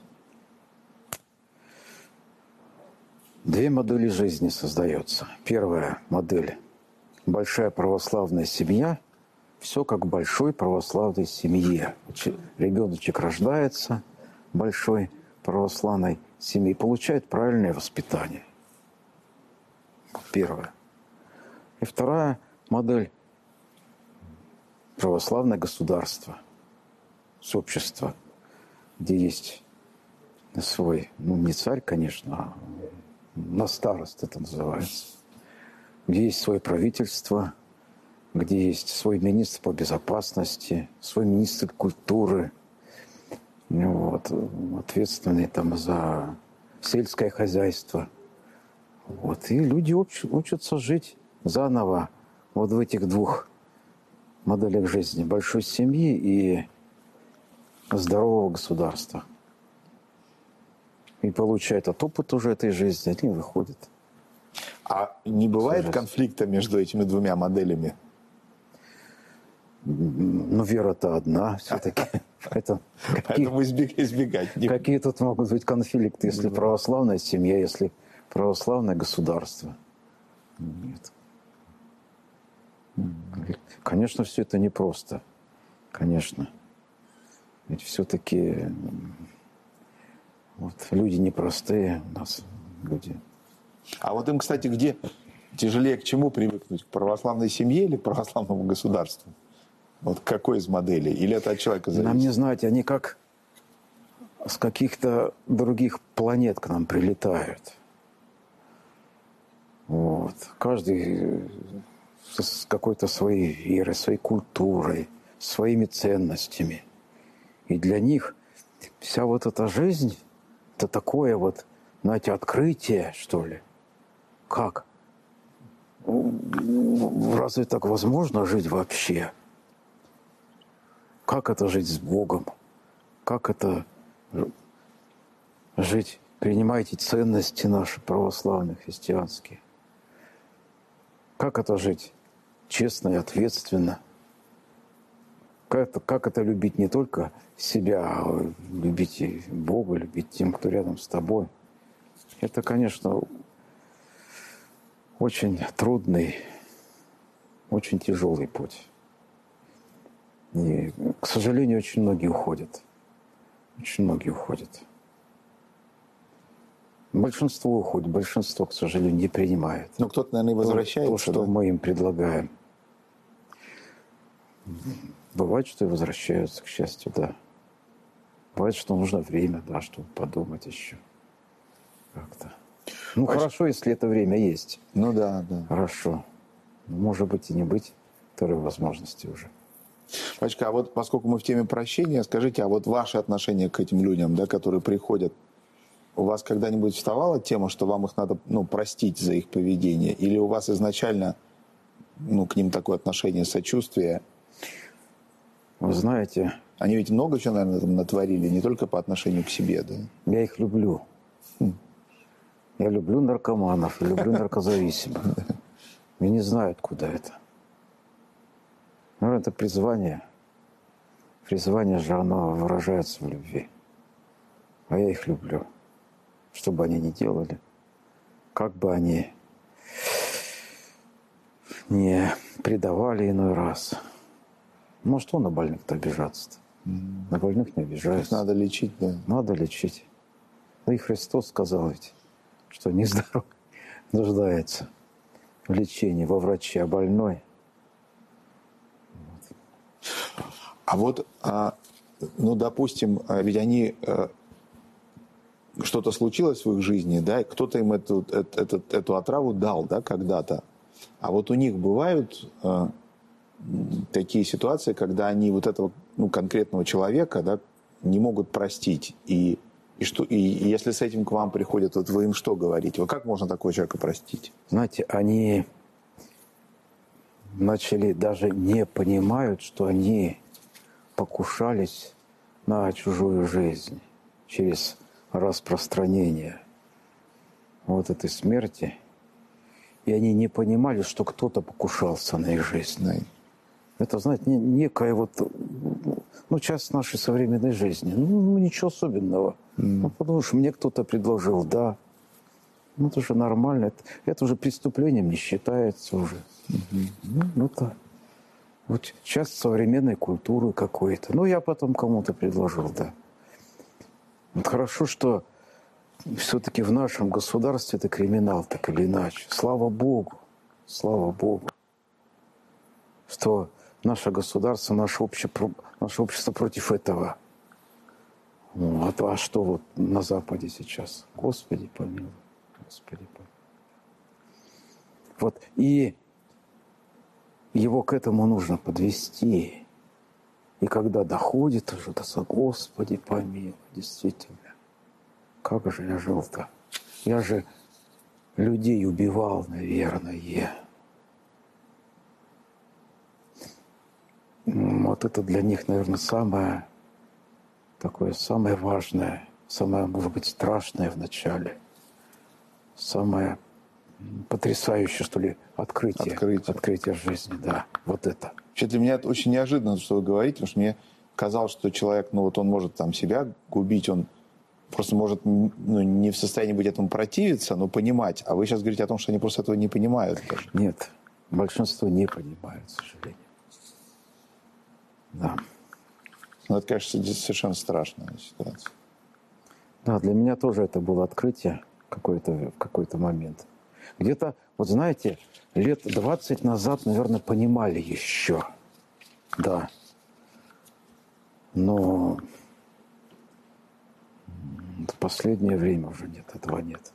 Две модели жизни создаются. Первая модель – большая православная семья. Все как в большой православной семье. Ребеночек рождается в большой православной семье и получает правильное воспитание. Первая. И вторая модель – православное государство, общество, где есть свой, ну не царь, конечно, а на старост это называется, где есть свое правительство, где есть свой министр по безопасности, свой министр культуры, вот, ответственный там за сельское хозяйство. Вот. И люди уч, учатся жить заново вот в этих двух моделях жизни. Большой семьи и здорового государства. И получают от опыта уже этой жизни, они выходят. А не бывает конфликта между этими двумя моделями? Ну, вера-то одна все-таки. Поэтому избегать. Какие тут могут быть конфликты, если православная семья, если православное государство? Нет. Конечно, все это непросто. Конечно. Ведь все-таки вот, люди непростые у нас, люди. А вот им, кстати, где тяжелее к чему привыкнуть? К православной семье или к православному государству? Вот какой из моделей? Или это от человека зависит? Нам не знать, они как с каких-то других планет к нам прилетают. Вот. Каждый с какой-то своей верой, своей культурой, своими ценностями. И для них вся вот эта жизнь, это такое вот, знаете, открытие, что ли. Как? Разве так возможно жить вообще? Как это жить с Богом? Как это жить, принимать эти ценности наши православные, христианские? Как это жить честно и ответственно? Как это, как это любить не только себя, а любить и Бога, любить тем, кто рядом с тобой? Это, конечно, очень трудный, очень тяжелый путь. И, к сожалению, очень многие уходят. Очень многие уходят. Большинство уходит, большинство, к сожалению, не принимает. Ну, кто-то, наверное, возвращается. То, что да? мы им предлагаем. Бывает, что и возвращаются, к счастью, да. Бывает, что нужно время, да, чтобы подумать еще как-то. Ну, Очень... хорошо, если это время есть. Ну, да, да. Хорошо. Может быть и не быть второй возможности уже. Пачка, а вот поскольку мы в теме прощения, скажите, а вот ваше отношение к этим людям, да, которые приходят, у вас когда-нибудь вставала тема, что вам их надо, ну, простить за их поведение? Или у вас изначально, ну, к ним такое отношение, сочувствие? Вы знаете... Они ведь много чего, наверное, там натворили, не только по отношению к себе, да? Я их люблю. Хм. Я люблю наркоманов, я люблю наркозависимых. Я не знаю, откуда это. Наверное, это призвание. Призвание же, оно выражается в любви. А я их люблю. Что бы они ни делали, как бы они не предавали иной раз. Ну, что на больных-то обижаться-то? Mm. На больных не обижаются. Их надо лечить, да? Надо лечить. Да и Христос сказал ведь, что нездоровый нуждается в лечении, во враче, а больной. А вот, а, ну, допустим, ведь они, а, что-то случилось в их жизни, да, кто-то им эту, эту, эту отраву дал, да, когда-то. А вот у них бывают а, такие ситуации, когда они вот этого, ну, конкретного человека, да, не могут простить. И, и, что, и, и если с этим к вам приходят, вот вы им что говорите? Вот как можно такого человека простить? Знаете, они начали даже не понимают, что они покушались на чужую жизнь через распространение вот этой смерти. И они не понимали, что кто-то покушался на их жизнь. Да. Это, знаете, некая вот, ну, часть нашей современной жизни. Ну, ничего особенного. Mm. Ну, потому что мне кто-то предложил, да. Ну, это же нормально. Это, это уже преступлением не считается уже. Mm-hmm. Ну, это вот часть современной культуры какой-то. Ну, я потом кому-то предложил, да. Вот хорошо, что все-таки в нашем государстве это криминал, так или иначе. Слава Богу, слава Богу, что наше государство, наше общество, наше общество против этого. Ну, а, а что вот на Западе сейчас? Господи помилуй, Господи помилуй. Вот, и его к этому нужно подвести. И когда доходит уже до Господи помилуй, действительно, как же я жил-то? Я же людей убивал, наверное. Вот это для них, наверное, самое такое, самое важное, самое, может быть, страшное в начале. Самое потрясающее, что ли, открытие. Открытие. Открытие жизни, да. Вот это. Вообще для меня это очень неожиданно, что вы говорите, потому что мне казалось, что человек, ну вот он может там себя губить, он просто может, ну, не в состоянии быть этому противиться, но понимать. А вы сейчас говорите о том, что они просто этого не понимают даже. Нет, большинство не понимают, к сожалению. Да. Ну, это, конечно, совершенно страшная ситуация. Да, для меня тоже это было открытие какой-то, в какой-то момент. Где-то, вот знаете, лет двадцать назад, наверное, понимали еще. Да. Но в последнее время уже нет, этого нет.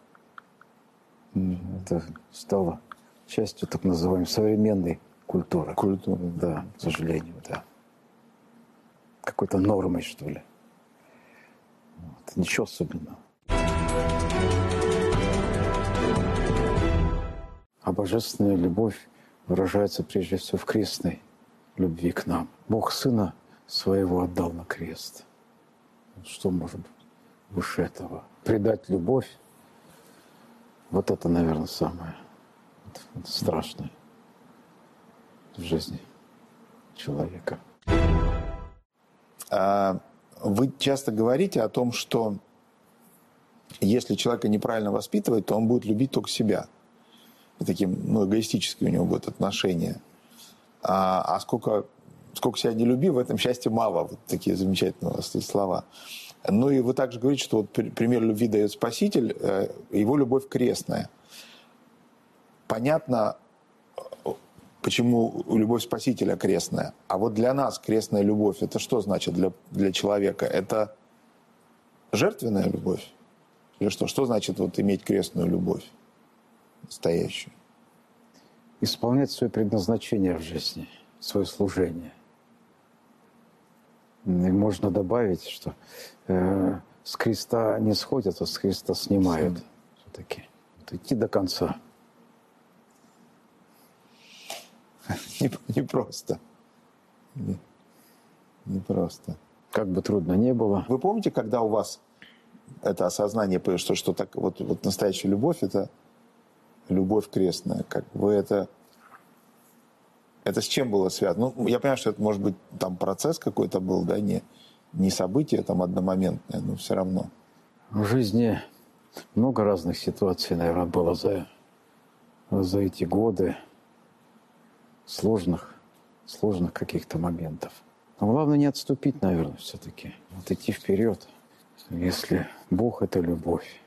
Это стало частью так называемой современной культуры. Культура. Да, к сожалению, да. Какой-то нормой, что ли. Вот. Ничего особенного. А божественная любовь выражается прежде всего в крестной любви к нам. Бог Сына Своего отдал на крест. Что может быть выше этого? Предать любовь, вот это, наверное, самое страшное в жизни человека. Вы часто говорите о том, что если человека неправильно воспитывать, то он будет любить только себя. И таким, ну, эгоистические у него будут отношения. А, а сколько, сколько себя не люби, в этом счастья мало. Вот такие замечательные у вас слова. Ну и вы также говорите, что вот пример любви дает Спаситель, его любовь крестная. Понятно, почему любовь Спасителя крестная. А вот для нас крестная любовь, это что значит для, для человека? Это жертвенная любовь? Или что? Что значит вот иметь крестную любовь настоящую? Исполнять свое предназначение в жизни, свое служение. И можно добавить, что э, с креста не сходят, а с креста снимают. Все-таки. Вот идти до конца. Не, не просто. Не, не просто. Как бы трудно ни было. Вы помните, когда у вас это осознание появилось, что, что так, вот, вот настоящая любовь – это любовь крестная? Как вы это... Это с чем было связано? Ну, я понимаю, что это, может быть, там процесс какой-то был, да, не, не событие там одномоментное, но все равно. В жизни много разных ситуаций, наверное, было за, за эти годы. Сложных, сложных каких-то моментов. Но главное не отступить, наверное, все-таки. Вот идти вперед. Если Бог – это любовь,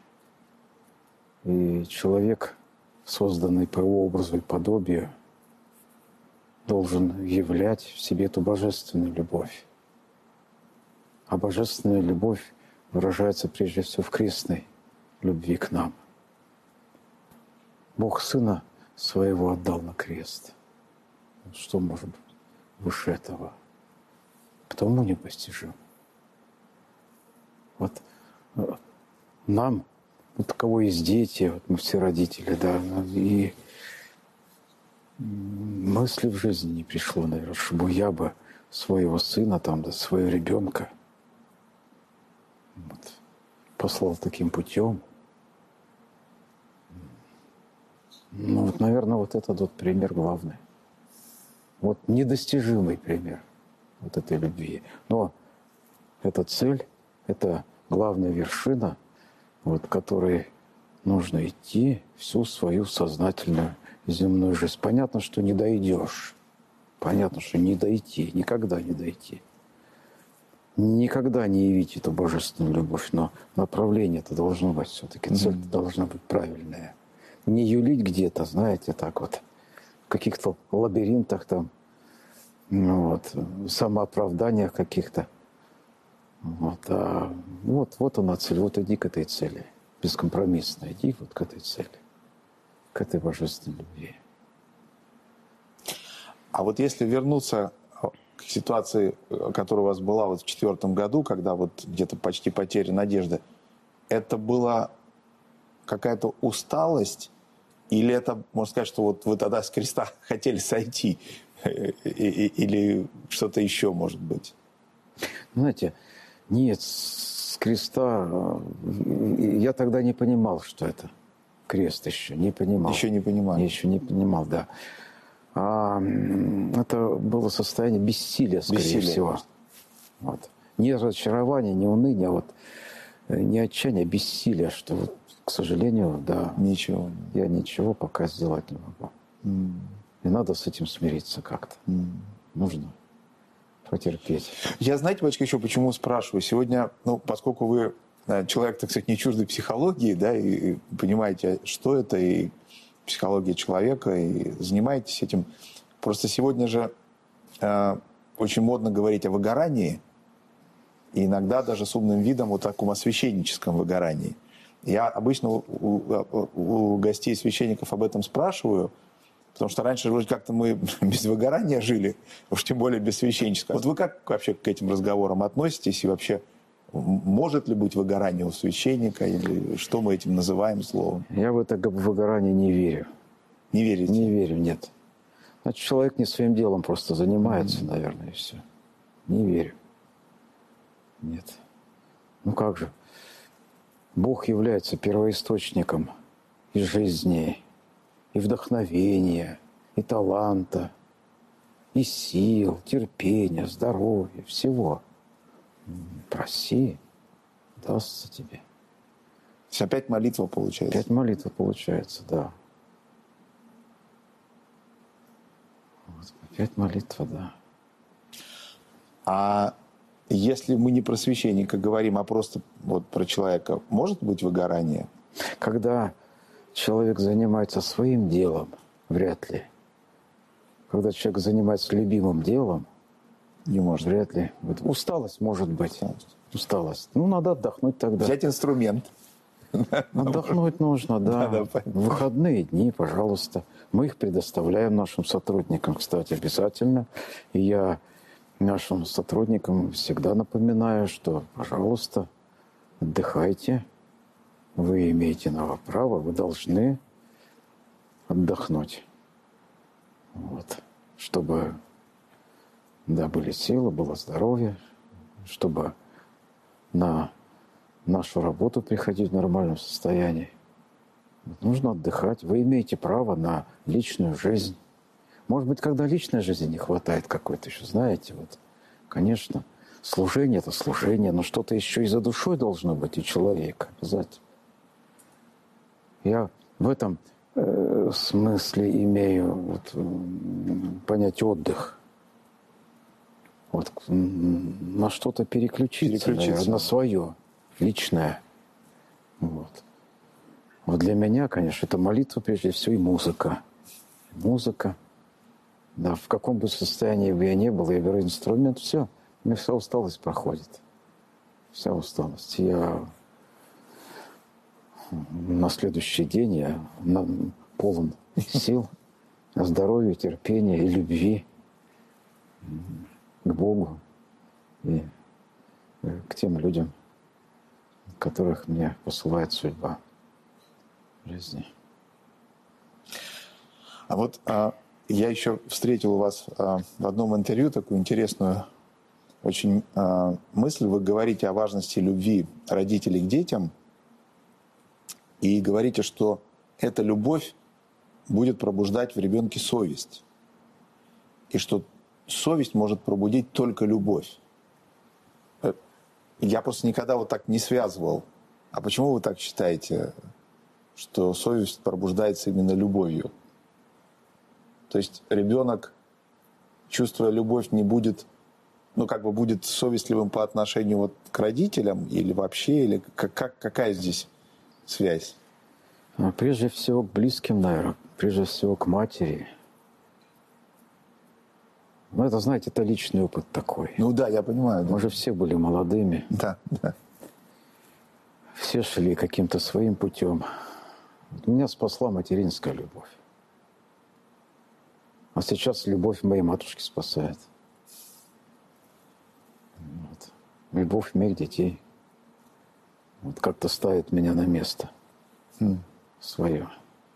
и человек, созданный по его образу и подобию, должен являть в себе эту божественную любовь. А божественная любовь выражается прежде всего в крестной любви к нам. Бог Сына Своего отдал на крест. Что может быть выше этого? Потому непостижимо. Вот нам, вот у кого есть дети, вот мы все родители, да, и мысли в жизни не пришло, наверное, чтобы я бы своего сына, там, да, своего ребенка вот, послал таким путем. Ну, вот, наверное, вот этот вот пример главный. Вот недостижимый пример вот этой любви. Но эта цель, это главная вершина, вот, к которой нужно идти всю свою сознательную земную жизнь. Понятно, что не дойдешь. Понятно, что не дойти, никогда не дойти. Никогда не явить эту божественную любовь, но направление это должно быть все-таки, цель mm-hmm. должна быть правильная. Не юлить где-то, знаете, так вот, в каких-то лабиринтах там, ну вот, самооправданиях каких-то. Вот, а вот, вот она цель, вот иди к этой цели. Бескомпромиссно иди вот к этой цели, к этой божественной любви. А вот если вернуться к ситуации, которая у вас была вот в четвертом году, когда вот где-то почти потеря надежды, это была какая-то усталость, или это, можно сказать, что вот вы тогда с креста хотели сойти, или что-то еще может быть? Знаете, нет, с креста я тогда не понимал, что это крест еще, не понимал. Еще не понимал. Еще не понимал, да. А это было состояние бессилия, скорее бессилие. всего. Вот. Не разочарование, не уныние, а вот не отчаяние, а бессилие, что вот, к сожалению, да, ничего. Я ничего пока сделать не могу. Mm. И надо с этим смириться как-то. Mm. Нужно потерпеть. Я, знаете, батюшка, еще почему спрашиваю? Сегодня, ну, поскольку вы человек, так сказать, не чуждый психологии, да, и понимаете, что это, и психология человека, и занимаетесь этим. Просто сегодня же э, очень модно говорить о выгорании, и иногда даже с умным видом вот таком освященническом выгорании. Я обычно у, у, у гостей священников об этом спрашиваю, потому что раньше вроде как-то мы без выгорания жили, уж тем более без священнического. Вот вы как вообще к этим разговорам относитесь, и вообще может ли быть выгорание у священника, или что мы этим называем словом? Я в это выгорание не верю. Не верите? Не верю, нет. Значит, человек не своим делом просто занимается, mm-hmm. наверное, и все. Не верю. Нет. Ну как же? Бог является первоисточником и жизни, и вдохновения, и таланта, и сил, терпения, здоровья, всего. Проси, дастся тебе. То есть опять молитва получается? Опять молитва получается, да. Вот, опять молитва, да. А если мы не про священника говорим, а просто вот про человека, может быть выгорание? Когда человек занимается своим делом, вряд ли. Когда человек занимается любимым делом, не может. Вряд ли. Вот усталость может быть. Усталость. Усталость. Ну, надо отдохнуть тогда. Взять инструмент. Отдохнуть нужно, да. да, да В выходные дни, пожалуйста. Мы их предоставляем нашим сотрудникам, кстати, обязательно. И я нашим сотрудникам всегда напоминаю, что, пожалуйста, отдыхайте. Вы имеете на право, вы должны отдохнуть. Вот. Чтобы... Да, были силы, было здоровье, чтобы на нашу работу приходить в нормальном состоянии. Нужно отдыхать. Вы имеете право на личную жизнь. Может быть, когда личной жизни не хватает какой-то еще, знаете, вот, конечно, служение – это служение, но что-то еще и за душой должно быть у человека обязательно. Я в этом э, смысле имею вот, понятие отдых. Вот, на что-то переключиться, переключиться. Наверное, на свое, личное. Вот. Вот для меня, конечно, это молитва прежде всего и музыка. Музыка. Да, в каком бы состоянии бы я ни был, я беру инструмент, все, у меня вся усталость проходит. Вся усталость. Я на следующий день я полон сил, здоровья, терпения и любви к Богу и к тем людям, которых мне посылает судьба в жизни. А вот а, я еще встретил у вас а, в одном интервью такую интересную очень а, мысль. Вы говорите о важности любви родителей к детям и говорите, что эта любовь будет пробуждать в ребенке совесть. И что совесть может пробудить только любовь. Я просто никогда вот так не связывал. А почему вы так считаете, что совесть пробуждается именно любовью? То есть ребенок, чувствуя любовь, не будет, ну как бы будет совестливым по отношению вот к родителям или вообще, или как, как, какая здесь связь? Прежде всего к близким, наверное, прежде всего к матери. Ну, это, знаете, это личный опыт такой. Ну да, я понимаю. Да. Мы же все были молодыми. Да, да. Все шли каким-то своим путем. Меня спасла материнская любовь. А сейчас любовь моей матушки спасает. Вот. Любовь моих детей. Вот как-то ставит меня на место хм. свое.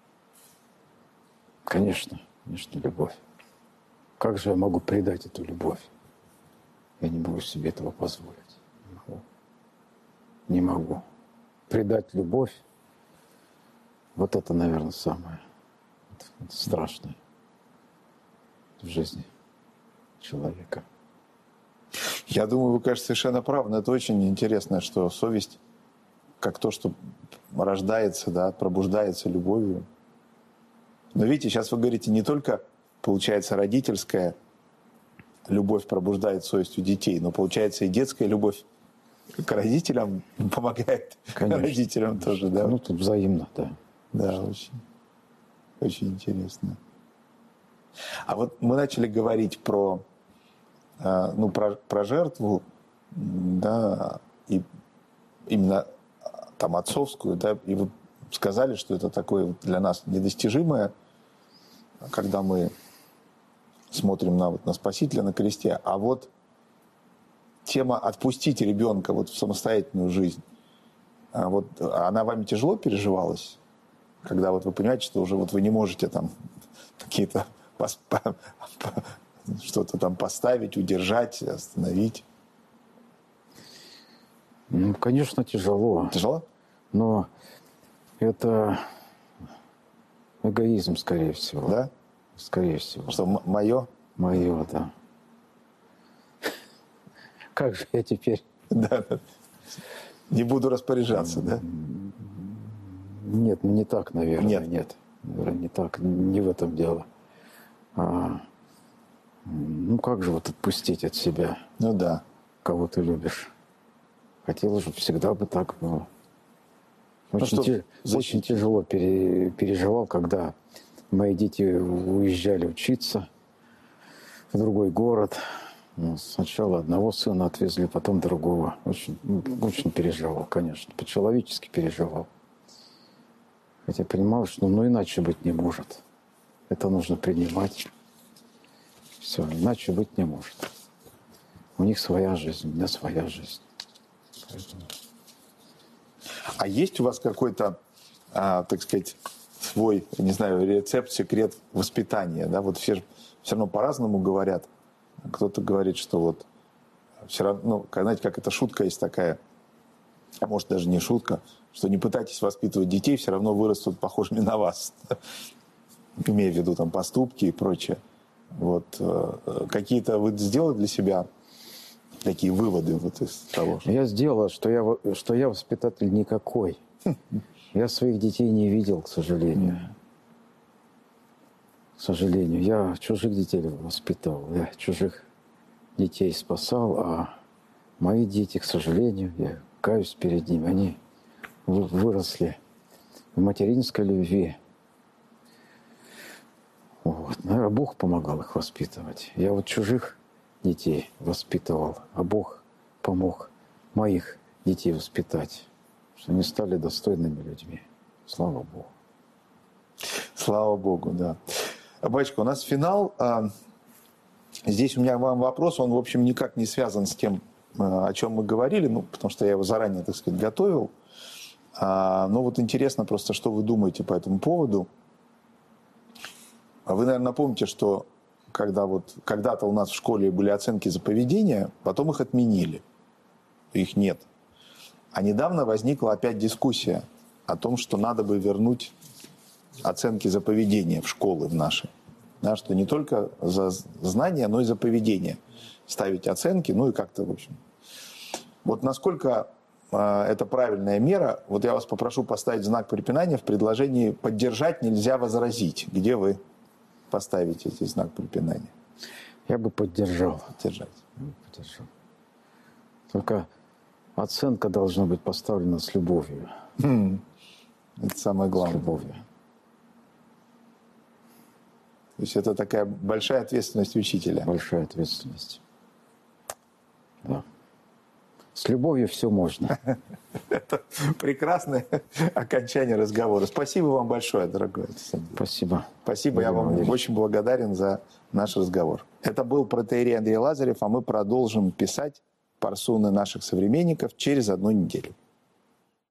Конечно, конечно, любовь. Как же я могу предать эту любовь? Я не могу себе этого позволить. Не могу. Не могу. Предать любовь, вот это, наверное, самое это страшное в жизни человека. Я думаю, вы, конечно, совершенно правы, но это очень интересно, что совесть, как то, что рождается, да, пробуждается любовью. Но видите, сейчас вы говорите, не только, получается, родительская любовь пробуждает совесть у детей, но, получается, и детская любовь к родителям помогает конечно, родителям конечно. тоже, да? Ну, тут взаимно, да. Да, очень, очень интересно. А вот мы начали говорить про, ну, про, про жертву, да, и именно там отцовскую, да, и вы сказали, что это такое для нас недостижимое, когда мы смотрим на, вот, на Спасителя на кресте. А вот тема отпустить ребенка вот в самостоятельную жизнь, вот она вами тяжело переживалась? Когда вот вы понимаете, что уже вот вы не можете там какие-то что-то там поставить, удержать, остановить? Ну, конечно, тяжело. Тяжело? Но это эгоизм, скорее всего. Да? Скорее всего. Что, м- мое? Мое, да. Как же я теперь... Да, да. Не буду распоряжаться, да? Нет, ну не так, наверное. Нет. Нет. Наверное, не так. Не в этом дело. А, ну как же вот отпустить от себя? Ну да. Кого ты любишь? Хотелось, чтобы всегда бы так было. Очень, ну, тяж... очень тяжело пере... переживал, когда мои дети уезжали учиться в другой город. Ну, сначала одного сына отвезли, потом другого. Очень, очень переживал, конечно. По-человечески переживал. Хотя понимал, что ну иначе быть не может. Это нужно принимать. Все, иначе быть не может. У них своя жизнь, у меня своя жизнь. Поэтому... А есть у вас какой-то, а, так сказать, свой, не знаю, рецепт, секрет воспитания? Да? Вот все, все равно по-разному говорят. Кто-то говорит, что вот все равно, ну, знаете, как эта шутка есть такая, а может даже не шутка, что не пытайтесь воспитывать детей, все равно вырастут похожими на вас. Имея в виду там поступки и прочее. Вот какие-то вы сделали для себя такие выводы вот из того, что... Я сделал, что я, что я воспитатель никакой. Я своих детей не видел, к сожалению. К сожалению. Я чужих детей воспитывал, я чужих детей спасал, а мои дети, к сожалению, я каюсь перед ними, они выросли в материнской любви. Вот. Наверное, Бог помогал их воспитывать. Я вот чужих детей воспитывал, а Бог помог моих детей воспитать, что они стали достойными людьми. Слава Богу. Слава Богу, да. Батюшка, у нас финал. Здесь у меня к вам вопрос, он, в общем, никак не связан с тем, о чем мы говорили, ну, потому что я его заранее, так сказать, готовил. Но вот интересно просто, что вы думаете по этому поводу. вы, наверное, помните, что когда вот когда-то у нас в школе были оценки за поведение, потом их отменили. Их нет. А недавно возникла опять дискуссия о том, что надо бы вернуть оценки за поведение в школы в наши. Да, что не только за знания, но и за поведение ставить оценки, ну и как-то, в общем. Вот насколько э, это правильная мера, вот я вас попрошу поставить знак препинания в предложении «поддержать нельзя возразить». Где вы поставите этот знак препинания? Я бы поддержал. Поддержать. Я бы поддержал. Только оценка должна быть поставлена с любовью. Хм. Это самое главное. С любовью. То есть это такая большая ответственность учителя. Большая ответственность. Да. С любовью все можно. Это прекрасное окончание разговора. Спасибо вам большое, дорогой Александр. Спасибо. Спасибо, я вам очень благодарен за наш разговор. Это был протоиерей Андрей Лазарев, а мы продолжим писать парсуны наших современников через одну неделю.